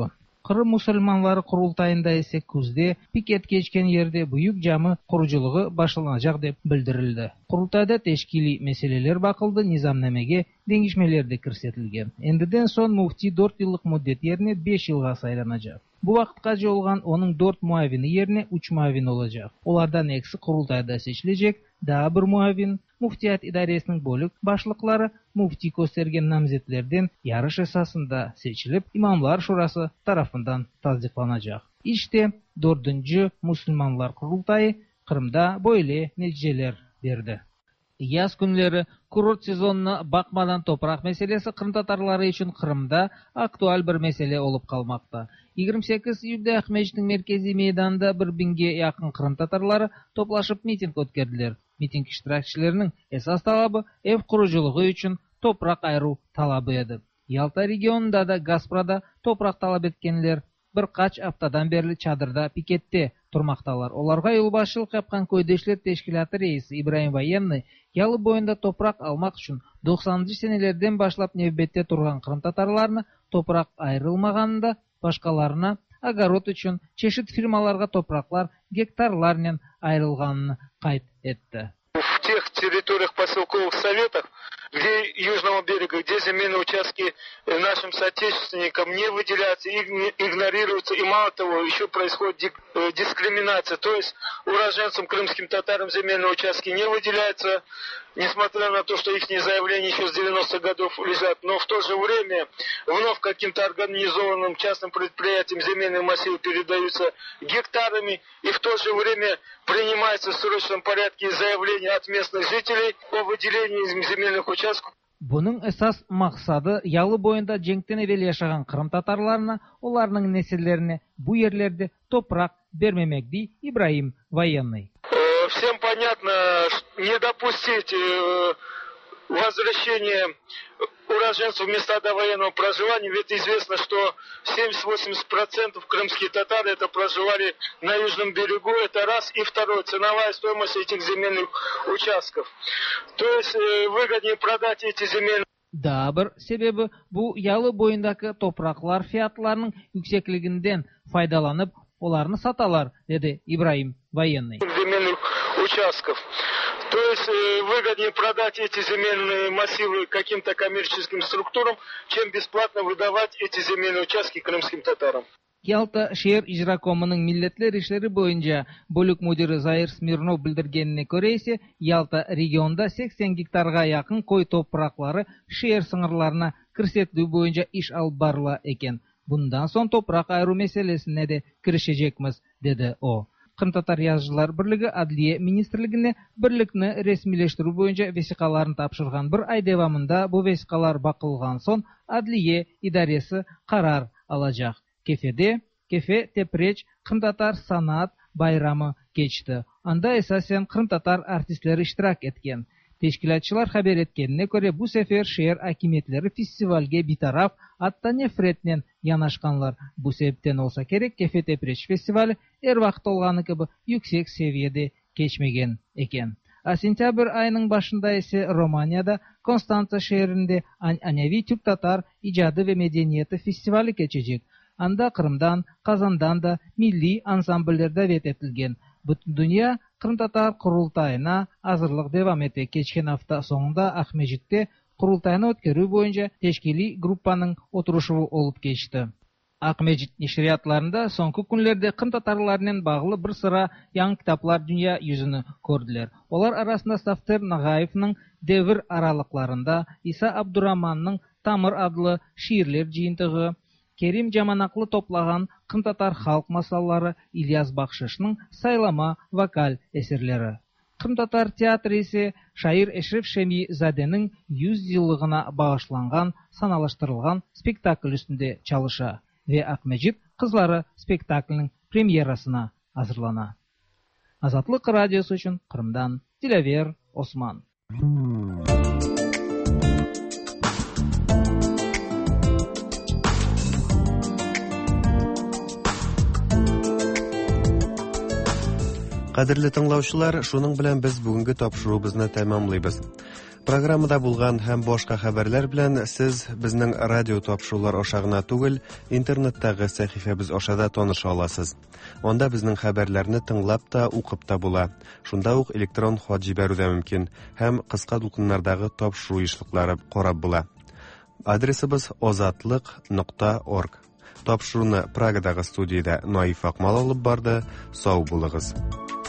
Кырым мусульманлары курултайында эсе күздө пикет кечкен жерде буюк жамы куручулугу башталачак деп билдирилди. Курултайда тешкили меселелер бакылды, низамнамеге деңишмелерди көрсөтүлгөн. Эндиден соң муфти 4 жылдык муддет жерине 5 жылга сайланacak. Bu vaqtga jolgan onun 4 muavini yerine 3 muavin olacak. Onlardan eksi kurultayda seçilecek. Daha bir muavin muftiyat idaresinin bölük başlıkları mufti göstergen namzetlerden yarış esasında seçilip imamlar şurası tarafından tasdiklanacak. İşte 4. Müslümanlar kurultayı Kırım'da böyle neticeler verdi. Yaz günleri kurort sezonuna bakmadan toprak meselesi Kırım Tatarları için Kırım'da aktual bir mesele olup kalmakta. 28 iyulda Ahmejit'in merkezi meydanda 1000'ge yakın Kırım Tatarları toplaşıp miting ötkirdiler. Miting iştirakçılarının esas talabı ev kuruculuğu için toprak ayırу talabı edi. Yalta regionunda da Gaspra'da toprak talap etkenler bir kaç haftadan beri çadırda pikette turmaktalar. Olarga yolbaşçılık yapkan Köydeşler Teşkilatı reisi İbrahim Vayenny yalı boyunda toprak almak için 90-cı senelerden başlap nevbette turgan Kırım Tatarlarını toprak ayrılmaganında başkalarına agarot için çeşit firmalarga topraklar гектарларнен ayrılganını kayıt etti. В тех территориях поселковых советов, где южного берега, где земельные участки нашим соотечественникам не выделяются, игнорируются, и мало того, еще происходит дискриминация. То есть уроженцам, крымским татарам земельные участки не выделяются, несмотря на то, что их заявления еще с 90-х годов лежат. Но в то же время вновь каким-то организованным частным предприятиям земельные массивы передаются гектарами, и в то же время принимается в срочном порядке заявление от местных жителей о выделении земельных участков. Bunun esas maksadı yalı boyunda cenkten evvel yaşagan Kırım Tatarlarına, onlarının nesillerine bu yerlerde toprak vermemek değil İbrahim Vayenny. Всем понятно, не допустить возвращения уроженцев в места довоенного проживания, ведь известно, что 70-80% крымские татары это проживали на южном берегу, это раз, и второе, ценовая стоимость этих земельных участков. То есть выгоднее продать эти земельные. Daha bir sebebi bu yalı boyundaki topraklar fiyatlarının yüksekliğinden faydalanıp onlarını satalar, dedi İbrahim Vayenny. Земельных участков. То есть выгоднее продать эти земельные массивы каким-то коммерческим структурам, чем бесплатно выдавать эти земельные участки крымским татарам. Yalta şehir icrakomunun milletler işleri boyunca bölük müdürü Zahir Smirnov bildirgenine göre ise Yalta regionda 80 hektarga yakın koy toprakları şehir sınırlarına kirsettiği boyunca iş alıp barıla eken. Bundan son toprak ayırу meselesine de kirişecekmiz, dedi o. Kırım Tatar Yazıcılar Birligi Adliye Ministrligine birlikni resmileştirүү boyunca vesikalarını tapşırgan bir ay devamında bu vesikalar bakılgan son Adliye idaresi karar alacak. Kefe Tepreç Kırım Tatar sanat bayramı geçti. Anda esasen Kırım Tatar artistleri iştirak etken. Teşkilatçılar haber etkenine göre bu sefer şehir hakimiyetleri festivalge bitaraf, hatta nefretle yanaşkanlar. Bu sebepten olsa gerek Kefe Tepreç festivali her vaqt olganı gibi yüksek seviyede geçmegen eken. Sentyabr ayının başında ise Romanya'da Konstanța şehrinde Anyavi Türk Tatar İcadı ve Medeniyeti festivali geçecek. Anda Kırım'dan, Kazan'dan da milli ansambller davet etilgen. Bütün dünya Kırım Tatar kurultayına hazırlık devam etti. Geçen hafta sonunda Ahmejit'te kurultayını ötkürүү boyunca teşkili gruppanın oturuşu olup geçti. Ahmejit neşriyatlarında sonku günlerde Kırım Tatarlarının bağlı bir sıra yan kitaplar dünya yüzünü gördüler. Olar arasında Safter Nagayev'nin devir aralıklarında, İsa Abdurrahman'ın Tamır adlı şiirler jıyıntığı, Kerim Jamanaklı toplagan Kırım Tatar halk masalları, İlyas Bakşış'ın saylama vokal eserleri. Kırım Tatar teatrı ise şair Eşref Şemizade'nin 100 yıllığına bağışlangan, sanalaştırılgan spektakl üstünde çalışa ve Ahmejit Kızları spektaklinin premierasına hazırlana. Azatlık Radyosu için Kırım'dan Dilaver Osman. Qadrli tinglovchilar, shuning bilan biz bugungi topshiruvimizni tamomlaymiz. Программада булган һәм башка хәбәрләр белән сез безнең радио тапшырулар аша гына түгел, интернеттагы сәхифәбез аша да таныша аласыз. Анда безнең хәбәрләрне тыңлап та, укып та була. Шунда ук электрон хат җибәрү дә мөмкин һәм кыска дулкыннардагы тапшыру эшлекләре карап була. Адресыбыз ozatlik.org. Тапшыруны Прагадагы студиядә Наиф Акмал алып барды. Сау булыгыз.